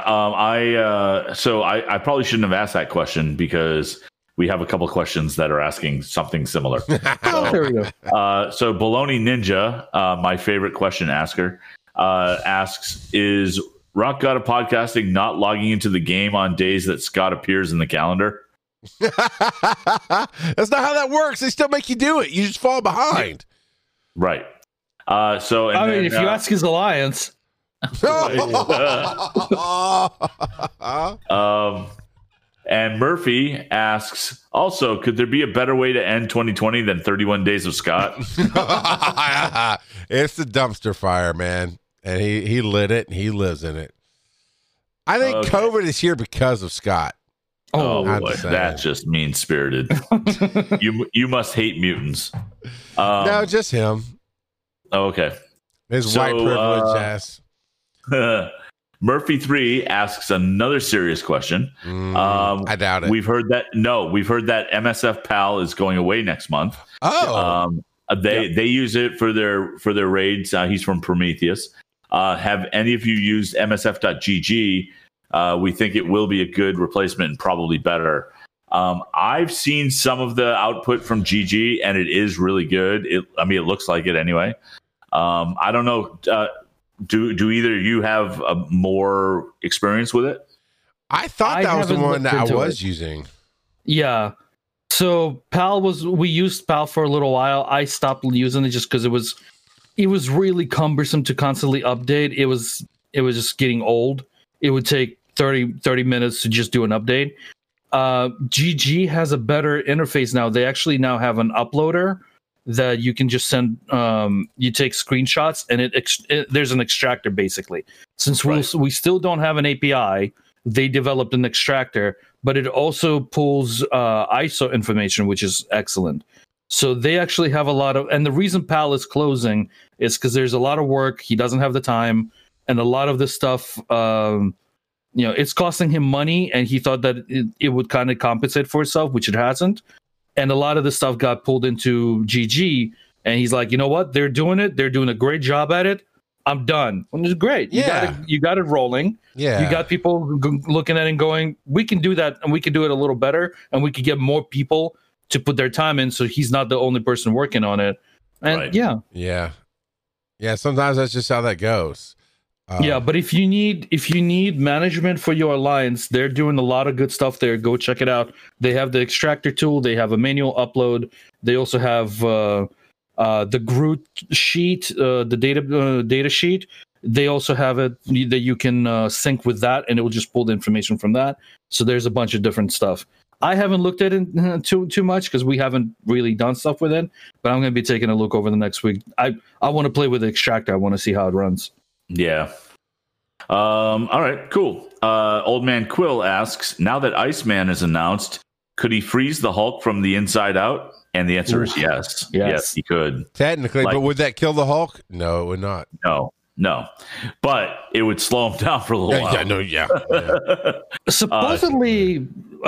I probably shouldn't have asked that question, because we have a couple of questions that are asking something similar. There we go. So Baloney Ninja, my favorite question asker, asks, is Rock God of Podcasting not logging into the game on days that Scott appears in the calendar? That's not how that works. They still make you do it. You just fall behind. Right. If you ask his alliance. And Murphy asks, also, could there be a better way to end 2020 than 31 Days of Scott? It's the dumpster fire, man. And he lit it, and he lives in it. I think COVID is here because of Scott. Oh boy, that's just mean-spirited. You must hate mutants. No, just him. Okay. His white privilege ass. Murphy 3 asks another serious question. I doubt it. We've heard that MSF PAL is going away next month. They use it for their raids. He's from Prometheus. Have any of you used MSF.gg? We think it will be a good replacement and probably better. I've seen some of the output from GG, and it is really good. It looks like it anyway. I don't know. Do either of you have more experience with it? I thought that was the one that I was using. Yeah. So we used PAL for a little while. I stopped using it just because it was really cumbersome to constantly update. It was just getting old. It would take 30 minutes to just do an update. GG has a better interface now. They actually now have an uploader that you can just send. You take screenshots, and there's an extractor basically. Since we still don't have an API, they developed an extractor, but it also pulls ISO information, which is excellent. So they actually have a lot of, and the reason PAL is closing is because there's a lot of work. He doesn't have the time, and a lot of this stuff, it's costing him money, and he thought that it would kind of compensate for itself, which it hasn't. And a lot of the stuff got pulled into GG, and he's like, you know what? They're doing it. They're doing a great job at it. I'm done. And it's great. Yeah. You got it rolling. Yeah. You got people looking at it and going, we can do that, and we can do it a little better, and we could get more people to put their time in, so he's not the only person working on it. And yeah. Sometimes that's just how that goes. But if you need management for your alliance, they're doing a lot of good stuff there. Go check it out. They have the extractor tool. They have a manual upload. They also have the Groot sheet, the data sheet. They also have it that you can sync with that, and it will just pull the information from that. So there's a bunch of different stuff. I haven't looked at it too much because we haven't really done stuff with it, but I'm going to be taking a look over the next week. I want to play with the extractor. I want to see how it runs. Yeah. All right, cool. Old Man Quill asks, now that Iceman is announced, could he freeze the Hulk from the inside out? And the answer is yes. Yes, he could. Technically, but would that kill the Hulk? No, it would not. No. But it would slow him down for a little while. Yeah. Supposedly,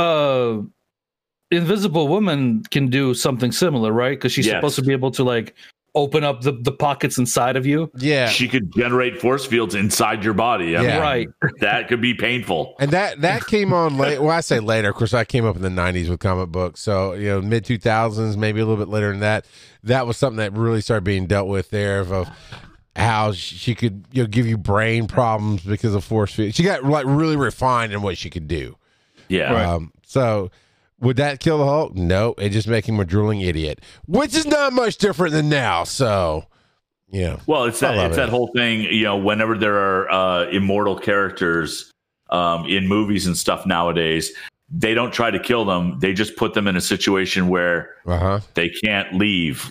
Invisible Woman can do something similar, right? Because she's supposed to be able to open up the pockets inside of you. Yeah. She could generate force fields inside your body. I mean, right. That could be painful. And that came on late. Well, I say later. Of course, I came up in the 90s with comic books. So, mid 2000s, maybe a little bit later than that. That was something that really started being dealt with there of how she could give you brain problems because of force field. She got really refined in what she could do. Yeah. So would that kill the Hulk? No, it just make him a drooling idiot, which is not much different than now. So, Well, it's that whole thing. Whenever there are immortal characters in movies and stuff nowadays, they don't try to kill them. They just put them in a situation where they can't leave.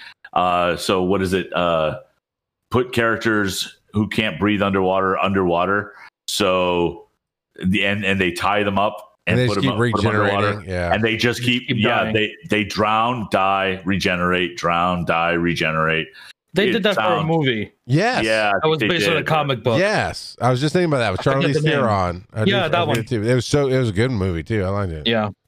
So what is it? Put characters who can't breathe underwater. So and they tie them up and they put keep them regenerating. underwater. Yeah. And they just keep they drown, die, regenerate, drown, die, regenerate. They did that for a movie. Yes. Yeah. That was based on a comic book. Yes. I was just thinking about that with Charlize Theron. That one too. It was a good movie too. I liked it. Yeah.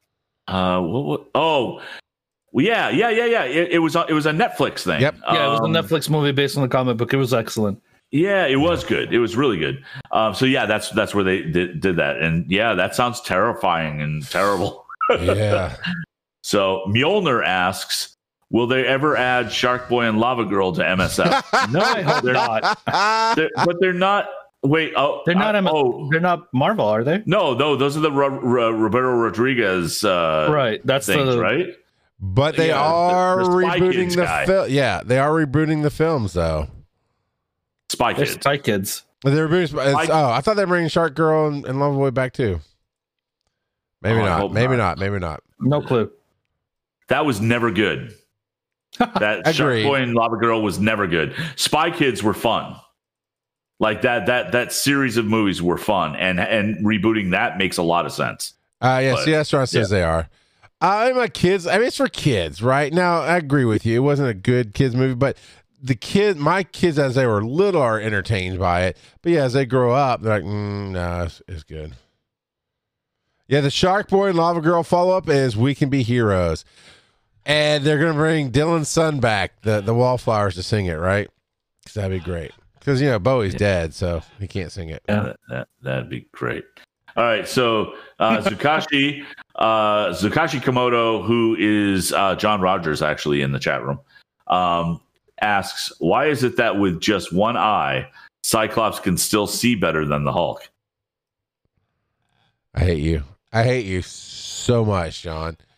Yeah. It was a Netflix thing. Yep. Yeah, it was a Netflix movie based on the comic book. It was excellent. Yeah, it was good. It was really good. So yeah, that's where they did that, and yeah, that sounds terrifying and terrible. Yeah. So Mjolnir asks, will they ever add Shark Boy and Lava Girl to MSF? No, I hope not. But they're not. Wait, they're not. They're not Marvel, are they? No, those are the Roberto Rodriguez. Right, that's things, right. But they are rebooting the film. Yeah, they are rebooting the films though. Spy Kids. Spy Kids. They're rebooting. I thought they were bringing Shark Girl and Lava Boy back too. Maybe not. Maybe not. No clue. That was never good. That Shark Boy and Lava Girl was never good. Spy Kids were fun. Like that series of movies were fun, and rebooting that makes a lot of sense. Restaurant says they are. My kids. I mean, it's for kids, right? Now, I agree with you. It wasn't a good kids movie, but my kids, as they were little, are entertained by it. But yeah, as they grow up, they're like, no, it's good. Yeah, the Shark Boy and Lava Girl follow up is We Can Be Heroes, and they're gonna bring Dylan's son back, the Wallflowers, to sing it, right? Because that'd be great. Because Bowie's dead, so he can't sing it. Yeah, that'd be great. All right, so Zukashi Komodo, who is John Rogers, actually in the chat room, asks, why is it that with just one eye, Cyclops can still see better than the Hulk? I hate you so much, John.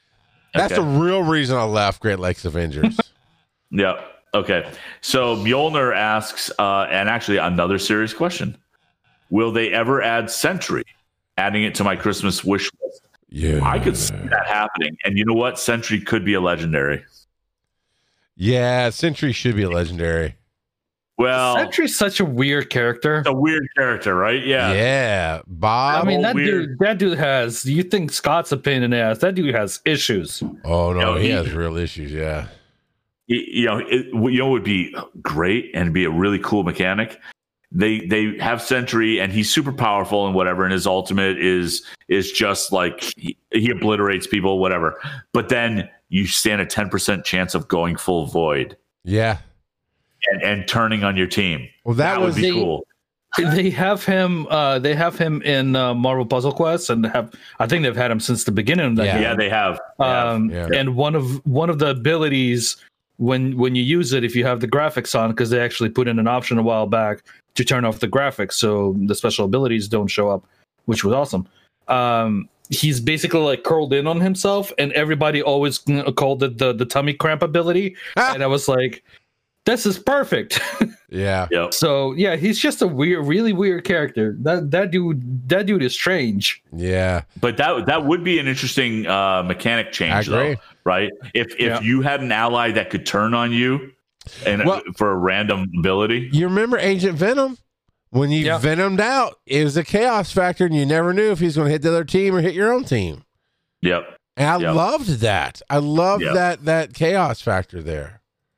That's Okay. the real reason I left Great Lakes Avengers. Yeah. Okay. So Mjolnir asks, and actually another serious question: will they ever add Sentry? Adding it to my Christmas wish list. Yeah, I could see that happening. And you know what? Sentry could be a legendary. Yeah, Sentry should be a legendary. Well, Sentry's such a weird character. it's a weird character, right? Yeah. Yeah, Bob. I mean, Whole that dude has. You think Scott's a pain in the ass? That dude has issues. Oh no, No, he he- has real issues. Yeah. It would be great and be a really cool mechanic. They have Sentry and he's super powerful and whatever, and his ultimate is just like he obliterates people, whatever. But then you stand a 10% chance of going full void Yeah. and turning on your team. Well, that would was be cool. They have him. They have him in Marvel Puzzle Quest, and I think they've had him since the beginning of that Yeah. game. Yeah, they have. Yeah. And one of the abilities when you use it, if you have the graphics on, because they actually put in an option a while back to turn off the graphics so the special abilities don't show up, which was awesome. He's basically like curled in on himself, and everybody always called it the tummy cramp ability. And I was like, this is perfect. Yeah. Yep. So yeah, he's just a really weird character. That dude is strange. Yeah. But that would be an interesting mechanic change, I agree. though, right? If Yeah. you had an ally that could turn on you and Well- for a random ability. You remember Agent Venom? When you Yeah. venomed out, it was a chaos factor, and you never knew if he was going to hit the other team or hit your own team. Yep. And I Yep. loved that. I loved Yep. that chaos factor there.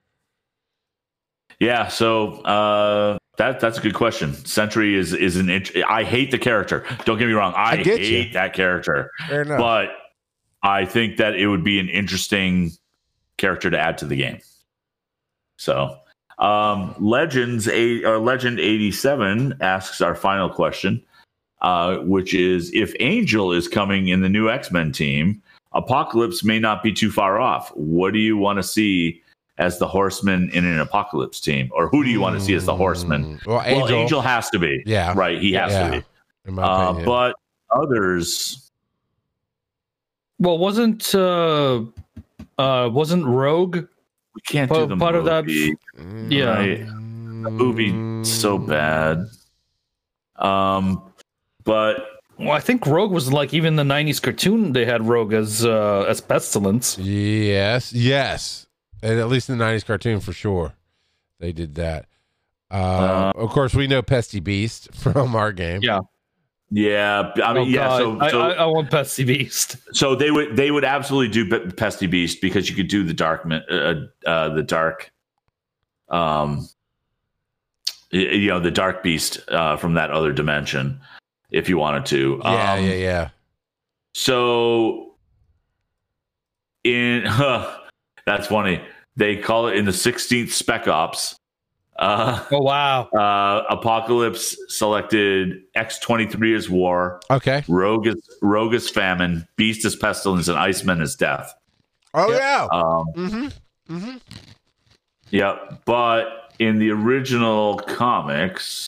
Yeah. So that's a good question. Sentry is I hate the character. Don't get me wrong. I get hate you. that character. Fair enough. But I think that it would be an interesting character to add to the game. So, Legend 87 asks our final question, which is: if Angel is coming in the new X-Men team, Apocalypse may not be too far off. What do you want to see as the Horseman in an Apocalypse team, or who do you want to see as the Horseman? Well, Angel. Has to be. Yeah. Right. He has Yeah. to be. In my opinion. But others. Well, wasn't Rogue? We can't do the part of that- movie. Yeah. Right. The movie so bad. But Well, I think Rogue was like even the '90s cartoon. They had Rogue as Pestilence. Yes. And at least in the 90s cartoon, for sure. They did that. Of course, we know Pesty Beast from our game. Yeah. yeah, I mean, yeah. God. So I want Pesty Beast. so they would absolutely do Pesty Beast because you could do the dark, the dark beast from that other dimension if you wanted to. Yeah. So in that's funny. They call it in the 16th Spec Ops. Oh wow! Apocalypse selected X-23 as War, Okay. Rogue is Famine, Beast is Pestilence, and Iceman is Death. Oh, Yep. yeah. Um, Yep. But in the original comics,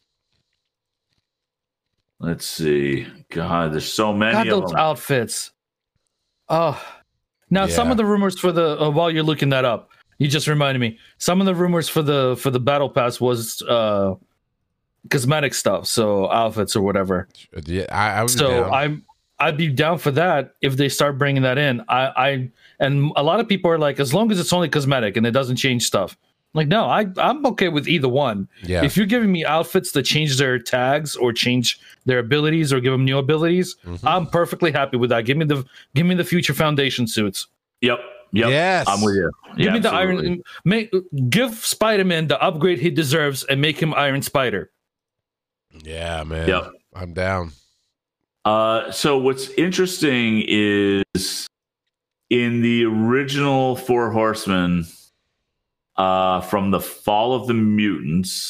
let's see. God, there's so many God, of those them. outfits. Oh, now some Yeah. of the rumors for the while you're looking that up, you just reminded me. Some of the rumors for the battle pass was cosmetic stuff, so outfits or whatever. Yeah, I was So down. I'd be down for that if they start bringing that in. I and a lot of people are like, as long as it's only cosmetic and it doesn't change stuff. Like, no, I'm okay with either one. Yeah. If you're giving me outfits that change their tags or change their abilities or give them new abilities, Mm-hmm. I'm perfectly happy with that. Give me the Future Foundation suits. Yep. Yes. I'm with you. Give Yeah, me the absolutely. give Spider-Man the upgrade he deserves and make him Iron Spider. Yeah, man. Yep. I'm down. So what's interesting is in the original Four Horsemen from the Fall of the Mutants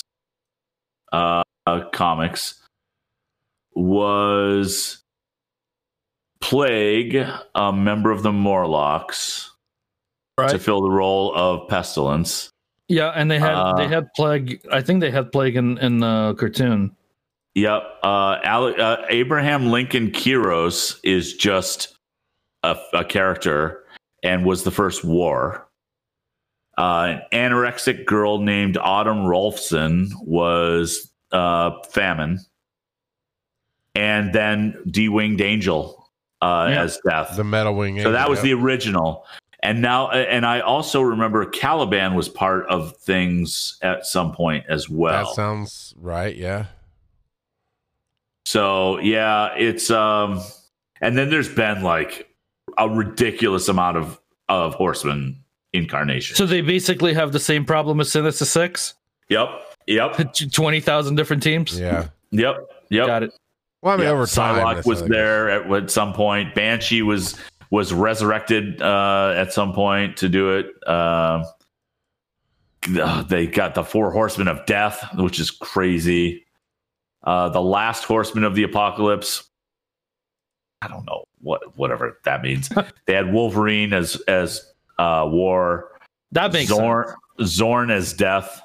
comics was Plague, a member of the Morlocks, to fill the role of Pestilence. Yeah, and they had Plague. I think they had Plague in the cartoon. Yep. Abraham Lincoln Kiros is just a character. and was the first war. An anorexic girl named Autumn Rolfson was Famine. And then D-Winged Angel as Death. The Metal Wing Angel. So that was the original. And now, and I also remember Caliban was part of things at some point as well. That sounds right, yeah. So yeah, it's and then there's been like a ridiculous amount of Horseman incarnations. So they basically have the same problem as Sinister Six? Yep. 20,000 different teams? Yeah. Yep. Got it. Well, I mean, over time, Psylocke was there at some point. Banshee was resurrected at some point to do it. They got the 4 Horsemen of Death, which is crazy. The last Horseman of the Apocalypse. I don't know whatever that means. They had Wolverine as War. That makes sense. Zorn as Death.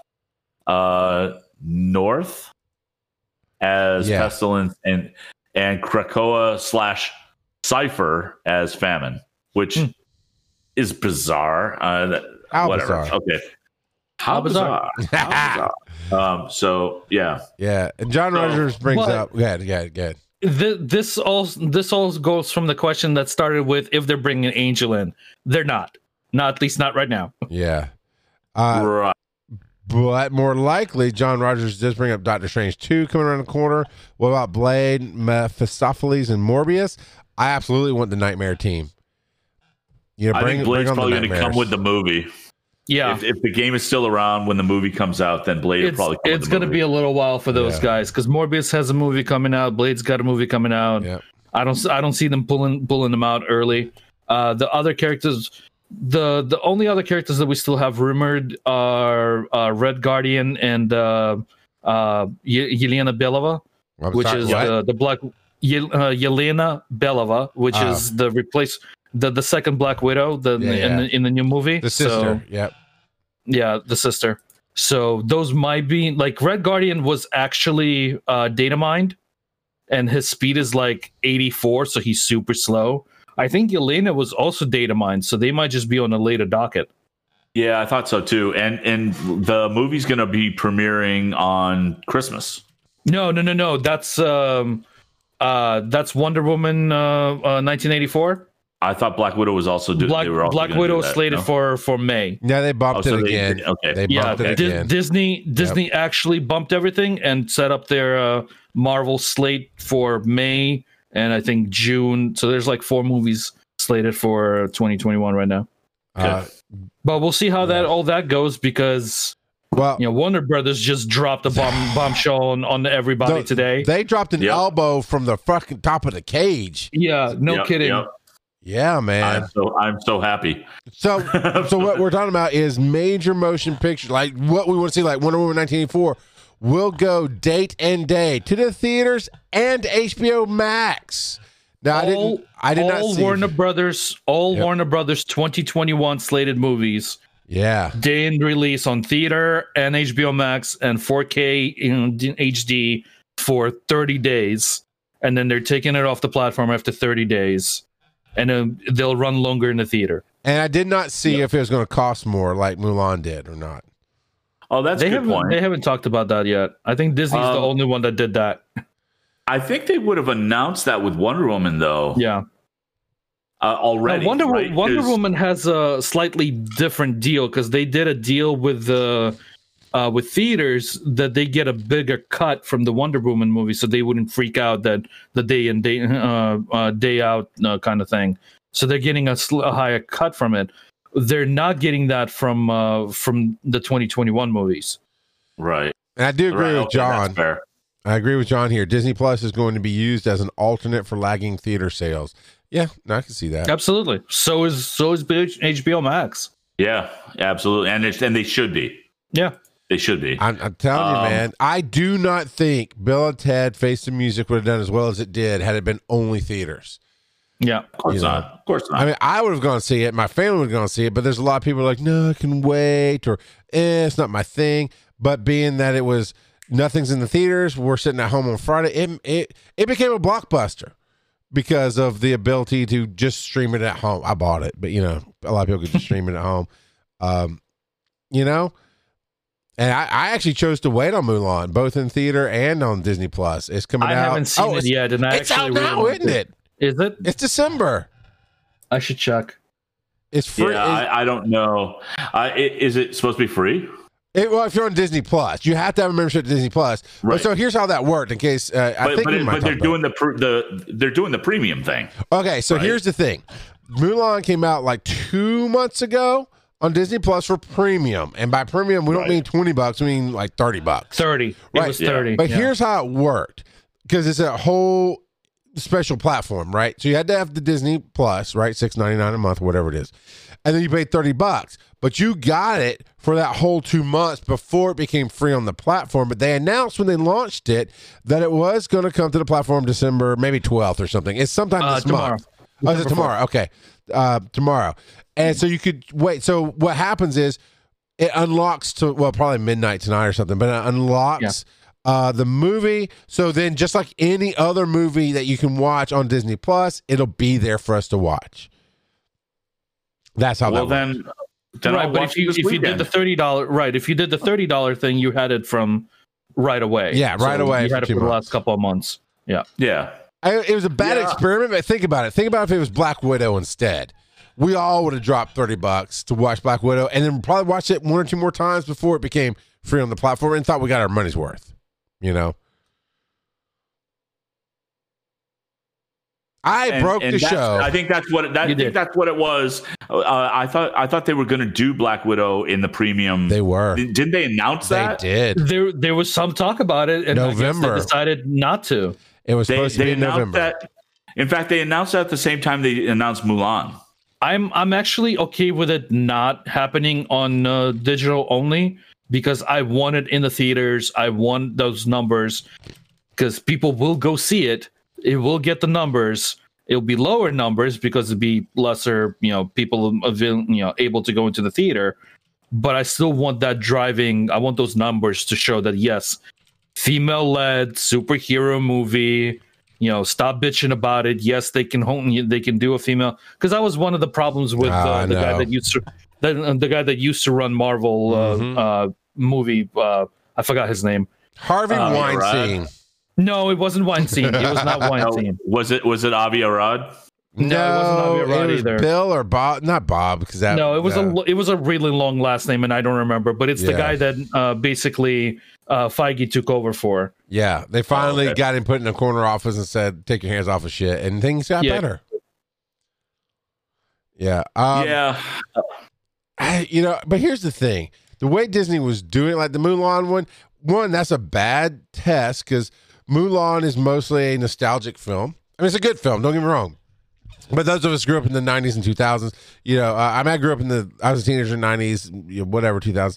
North as Pestilence, and Krakoa / Cypher as Famine, which is bizarre. How whatever. bizarre. Okay. How bizarre. How bizarre. So yeah. Yeah. And John Rogers brings up. Go ahead. This all goes from the question that started with if they're bringing Angel in. They're not. Not at least not right now. Yeah. Right. But more likely, John Rogers does bring up Doctor Strange 2 coming around the corner. What about Blade, Mephistopheles, and Morbius? I absolutely want the Nightmare team. You know, I think Blade's probably going to come with the movie. Yeah. If the game is still around when the movie comes out, then Blade will probably come. It's going to be a little while for those guys because Morbius has a movie coming out. Blade's got a movie coming out. Yep. I don't see them pulling them out early. The other characters. The only other characters that we still have rumored are Red Guardian and Yelena Belova, which is the black Yelena Belova, which is the the second Black Widow in the new movie. The sister, the sister. So those might be like Red Guardian was actually data mined, and his speed is like 84, so he's super slow. I think Yelena was also data mined, so they might just be on a later docket. Yeah, I thought so too. And the movie's going to be premiering on Christmas. No. That's Wonder Woman 1984. I thought Black Widow was also doing. Black Widow slated for May. Yeah, they bumped it again. They bumped it again. Disney actually bumped everything and set up their Marvel slate for May. And I think June. So there's like 4 movies slated for 2021 right now. But we'll see how all that goes because Warner Brothers just dropped a bombshell on everybody today. They dropped an elbow from the fucking top of the cage. Yeah, no kidding. Yep. Yeah, man. I'm so happy. So what we're talking about is major motion picture, like what we want to see, like Wonder Woman 1984. Will go date and day to the theaters and HBO Max. Now I did not see Warner Brothers 2021 slated movies. Yeah, day and release on theater and HBO Max and 4K in HD for 30 days, and then they're taking it off the platform after 30 days, and they'll run longer in the theater. And I did not see if it was going to cost more like Mulan did or not. Oh, that's a good point. They haven't talked about that yet. I think Disney's the only one that did that. I think they would have announced that with Wonder Woman, though. Yeah. Already. Wonder Woman has a slightly different deal because they did a deal with theaters that they get a bigger cut from the Wonder Woman movie, so they wouldn't freak out that the day in day out kind of thing. So they're getting a higher cut from it. They're not getting that from the 2021 movies. Right. And I do agree with John. That's fair. I agree with John here. Disney Plus is going to be used as an alternate for lagging theater sales. Yeah, no, I can see that. Absolutely. So is HBO Max. Yeah, absolutely. And they should be. Yeah. They should be. I'm telling you, man. I do not think Bill and Ted Face the Music would have done as well as it did had it been only theaters. Yeah, of course not. Of course not. I mean, I would have gone to see it. My family would have gone to see it. But there's a lot of people like, no, I can wait, or it's not my thing. But being that it was nothing's in the theaters, we're sitting at home on Friday. It became a blockbuster. because of the ability to just stream it at home. I bought it, but a lot of people could just stream it at home. And I actually chose to wait on Mulan, both in theater and on Disney Plus. It's coming out. I haven't seen it yet, and it's out now, isn't it? Is it? It's December. I should check. It's free. Yeah, I don't know. Is it supposed to be free? Well, if you're on Disney Plus, you have to have a membership to Disney Plus. Right. So here's how that worked. In case I think they're doing they're doing the premium thing. Okay, so here's the thing: Mulan came out like 2 months ago on Disney Plus for premium, and by premium we don't mean $20; we mean like $30. 30. Right. It was 30. But here's how it worked, because it's a whole special platform, right? So you had to have the Disney Plus, right? $6.99 a month, whatever it is, and then you paid $30. But you got it for that whole 2 months before it became free on the platform. But they announced when they launched it that it was going to come to the platform December, maybe 12th or something. It's sometime this month. Oh, is it tomorrow? Okay. Tomorrow. And so you could wait. So what happens is it unlocks to, probably midnight tonight or something, but it unlocks the movie. So then just like any other movie that you can watch on Disney Plus, it'll be there for us to watch. That's how that works. Then right, but if you did the $30, if you did the $30 thing, you had it from right away. Yeah, right away. You had it for the last couple of months. Yeah. Yeah. It was a bad experiment, but think about it. Think about if it was Black Widow instead. We all would have dropped $30 to watch Black Widow, and then probably watched it one or two more times before it became free on the platform, and thought we got our money's worth. I broke the show. I think that's what it was. I thought they were going to do Black Widow in the premium. They were. Didn't they announce that? They did. There was some talk about it, and November. I guess they decided not to. It was supposed to be in November. In fact, they announced that at the same time they announced Mulan. I'm actually okay with it not happening on digital only, because I want it in the theaters. I want those numbers, because people will go see it. It will get the numbers. It'll be lower numbers because it'll be lesser, people able to go into the theater. But I still want that driving. I want those numbers to show that, yes, female-led superhero movie. Stop bitching about it. Yes, they can do a female, because that was one of the problems with the guy that used to run Marvel movie. I forgot his name. Harvey Weinstein. No, it wasn't Weinstein. It was not Weinstein. Was it Avi Arad? No, it wasn't Avi Arad either. Bill or Bob? Not Bob, because that. No, it was a really long last name, and I don't remember. But it's the guy that basically Feige took over for. Yeah, they finally got him put in a corner office and said, "Take your hands off of shit," and things got better. Yeah. But here's the thing: the way Disney was doing, like the Mulan one, that's a bad test, because Mulan is mostly a nostalgic film. I mean, it's a good film, don't get me wrong. But those of us grew up in the 90s and 2000s, I grew up I was a teenager in the 90s, whatever, 2000s.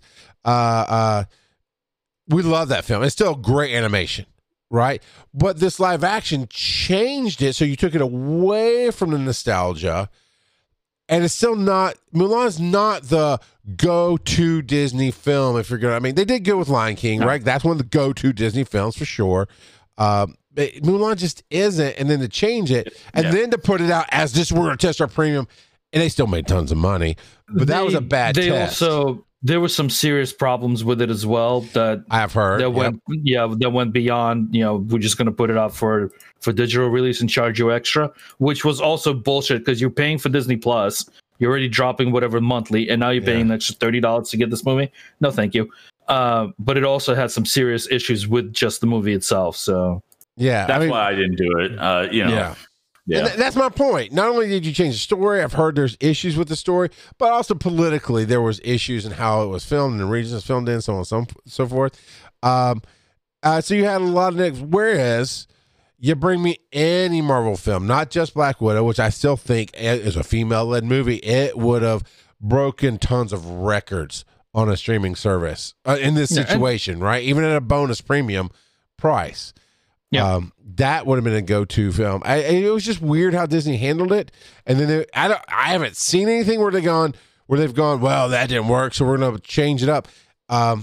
We love that film. It's still great animation, right? But this live action changed it, so you took it away from the nostalgia, and it's still not, Mulan's not the go-to Disney film, if you're going to, they did good with Lion King, right? That's one of the go-to Disney films for sure. Mulan just isn't, and then to change it, and then to put it out as just, we're going to test our premium, and they still made tons of money, but that was a bad test. Also, there were some serious problems with it as well that I've heard that went beyond, we're just going to put it out for digital release and charge you extra, which was also bullshit, because you're paying for Disney Plus, you're already dropping whatever monthly, and now you're paying an extra $30 to get this movie. No, thank you. But it also had some serious issues with just the movie itself. So that's why I didn't do it. And that's my point. Not only did you change the story, I've heard there's issues with the story, but also politically there was issues in how it was filmed and the regions it was filmed in, so on and so forth. So you had a lot of negatives. Whereas you bring me any Marvel film, not just Black Widow, which I still think is a female-led movie, it would have broken tons of records on a streaming service in this situation, right? Even at a bonus premium price. Yeah. That would have been a go-to film. It was just weird how Disney handled it. And then I haven't seen anything where they've gone, well, that didn't work, so we're going to change it up.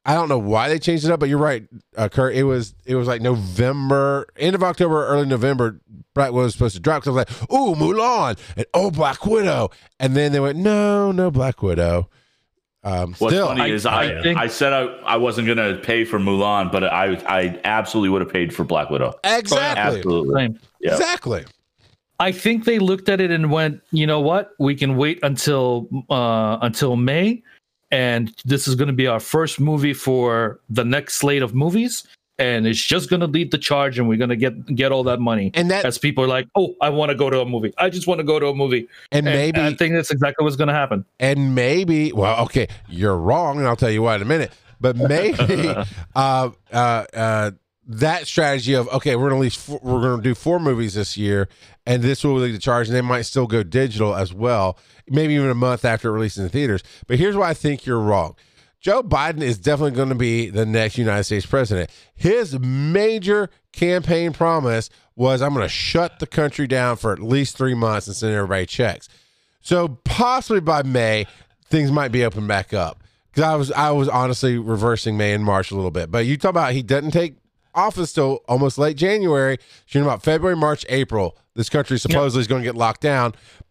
I don't know why they changed it up, but you're right, Kurt. It was like November, end of October, early November. Black Widow was supposed to drop. So I was like, ooh, Mulan, and Black Widow, and then they went, no Black Widow. What's still, funny is I said I wasn't going to pay for Mulan, but I absolutely would have paid for Black Widow. Exactly. Same. Yeah. Exactly. I think they looked at it and went, you know what? We can wait until May, and this is going to be our first movie for the next slate of movies, and it's just going to lead the charge, and we're going to get all that money. And that, as people are like, oh, I want to go to a movie. I just want to go to a movie. And maybe I think that's exactly what's going to happen. And maybe, well, okay, you're wrong, and I'll tell you why in a minute. But maybe that strategy of, okay, we're gonna do 4 movies this year, and this will lead the charge, and they might still go digital as well, maybe even a month after it releases in theaters. But here's why I think you're wrong. Joe Biden is definitely going to be the next United States president. His major campaign promise was, I'm going to shut the country down for at least 3 months and send everybody checks. So possibly by May, things might be open back up. Because I was honestly reversing May and March a little bit. But you talk about he doesn't take office till almost late January. So about February, March, April, this country supposedly is going to get locked down.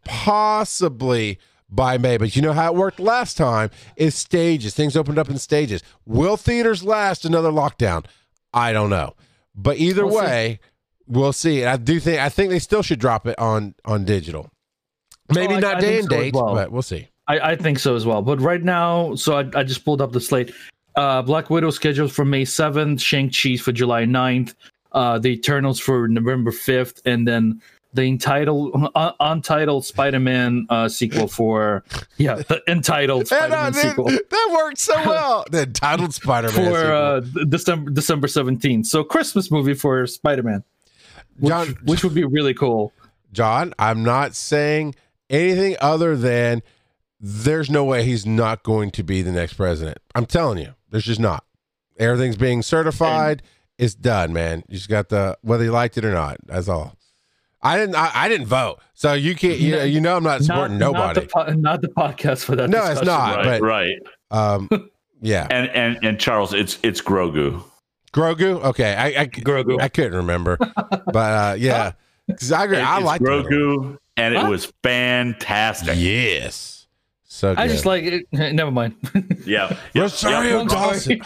Possibly by May. But you know how it worked last time is stages. Things opened up in stages. Will theaters last another lockdown? I don't know. But either way, we'll see. And I think they still should drop it on digital. Maybe not day and date, but we'll see. I think so as well. But right now, so I just pulled up the slate. Black Widow scheduled for May 7th, Shang-Chi for July 9th, The Eternals for November 5th, and then the untitled Spider-Man sequel for the entitled Spider-Man sequel. That worked so well. The entitled Spider-Man for December 17th. So Christmas movie for Spider-Man, which would be really cool. John, I'm not saying anything other than there's no way he's not going to be the next president. I'm telling you, there's just not. Everything's being certified. It's done, man. You just got whether you liked it or not. That's all. I didn't vote, so you can't. You know, I'm not supporting nobody. Not the podcast for that. No, it's not. Right. Yeah. And Charles, it's Grogu. Grogu. Okay. Grogu. I couldn't remember, but yeah. Because I agree. I like Grogu, and it was fantastic. Yes. So good. I just like it. Never mind. Yeah. Rosario Dawson.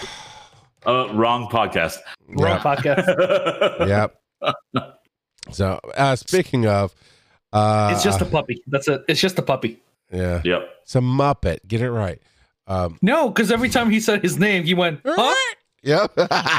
Wrong podcast. Wrong podcast. Yep. So speaking of, it's just a puppy. That's it. It's just a puppy. Yeah. Yep. It's a Muppet. Get it right. No, because every time he said his name, he went, huh? Yep.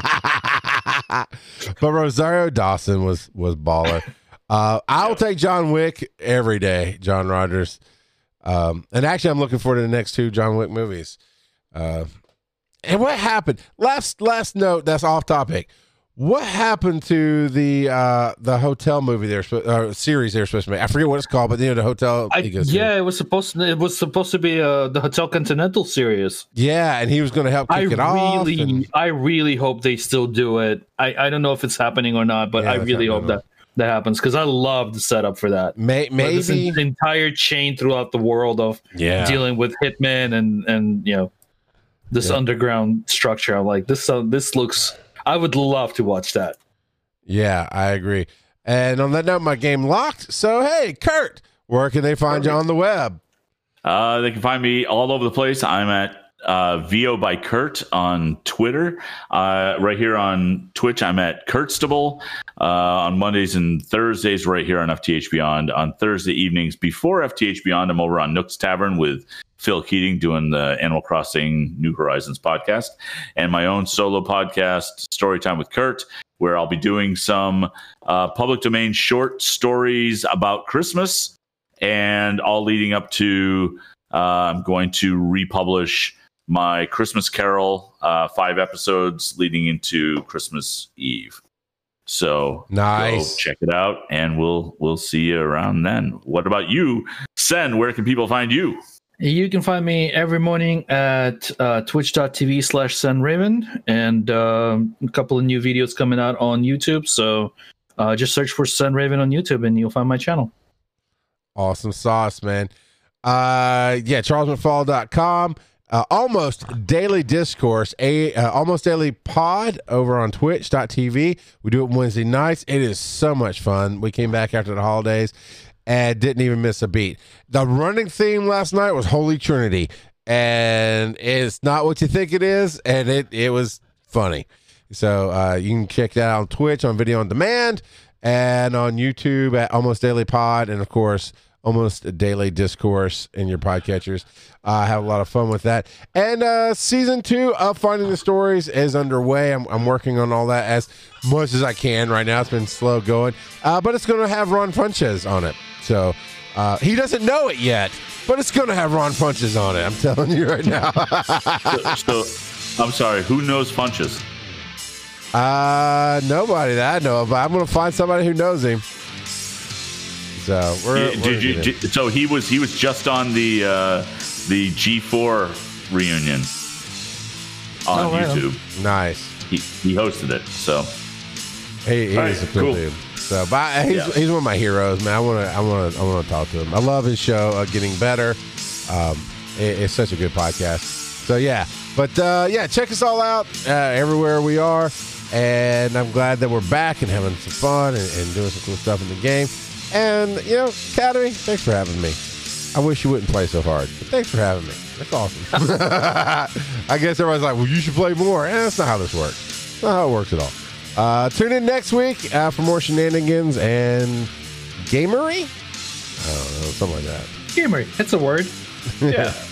But Rosario Dawson was baller. I'll take John Wick every day, John Rogers. And actually, I'm looking forward to the next 2 John Wick movies. And what happened? Last note. That's off topic. What happened to the hotel movie series they were supposed to make? I forget what it's called, but the hotel. It was supposed to be the Hotel Continental series. Yeah, and he was going to help kick it off. I really hope they still do it. I don't know if it's happening or not, but I really hope that happens because I love the setup for that. Maybe this entire chain throughout the world of dealing with hitmen and this underground structure. I'm like, this looks. I would love to watch that. Yeah, I agree. And on that note, my game locked. So hey, Kurt, where can they find you on the web? They can find me all over the place. I'm at VO by Kurt on Twitter. Right here on Twitch, I'm at Kurtstable. On Mondays and Thursdays, right here on FTH Beyond. On Thursday evenings before FTH Beyond, I'm over on Nook's Tavern with Phil Keating doing the Animal Crossing New Horizons podcast, and my own solo podcast, Storytime with Kurt, where I'll be doing some public domain short stories about Christmas, and all leading up to I'm going to republish my Christmas Carol 5 episodes leading into Christmas Eve. So nice. Go check it out, and we'll see you around then. What about you, Sen? Where can people find you? You can find me every morning at twitch.tv/SenRaven, and a couple of new videos coming out on YouTube. So just search for SenRaven on YouTube and you'll find my channel. Awesome sauce, man. CharlesMcFall.com. Almost Daily Discourse, Almost Daily Pod over on twitch.tv. We do it Wednesday nights. It is so much fun. We came back after the holidays and didn't even miss a beat. The running theme last night was Holy Trinity, and it's not what you think it is, and it was funny. So you can check that out on Twitch on Video on Demand and on YouTube at Almost Daily Pod, and of course Almost Daily Discourse in your podcatchers. I have a lot of fun with that. And season 2 of Finding the Stories is underway. I'm working on all that as much as I can right now. It's been slow going, but it's going to have Ron Funches on it. So he doesn't know it yet, but it's going to have Ron Funches on it. I'm telling you right now. so I'm sorry. Who knows Funches? Nobody that I know of. But I'm going to find somebody who knows him. So so he was just on the G4 reunion on YouTube. Nice. He hosted it. So he's a cool dude. So, but he's one of my heroes, man. I want to talk to him. I love his show, Getting Better. It's such a good podcast. So yeah, but check us all out everywhere we are, and I'm glad that we're back and having some fun and doing some cool stuff in the game. And, Academy, thanks for having me. I wish you wouldn't play so hard, but thanks for having me. That's awesome. I guess everybody's like, well, you should play more. That's not how this works. That's not how it works at all. Tune in next week for more shenanigans and gamery? I don't know, something like that. Gamery, it's a word. Yeah.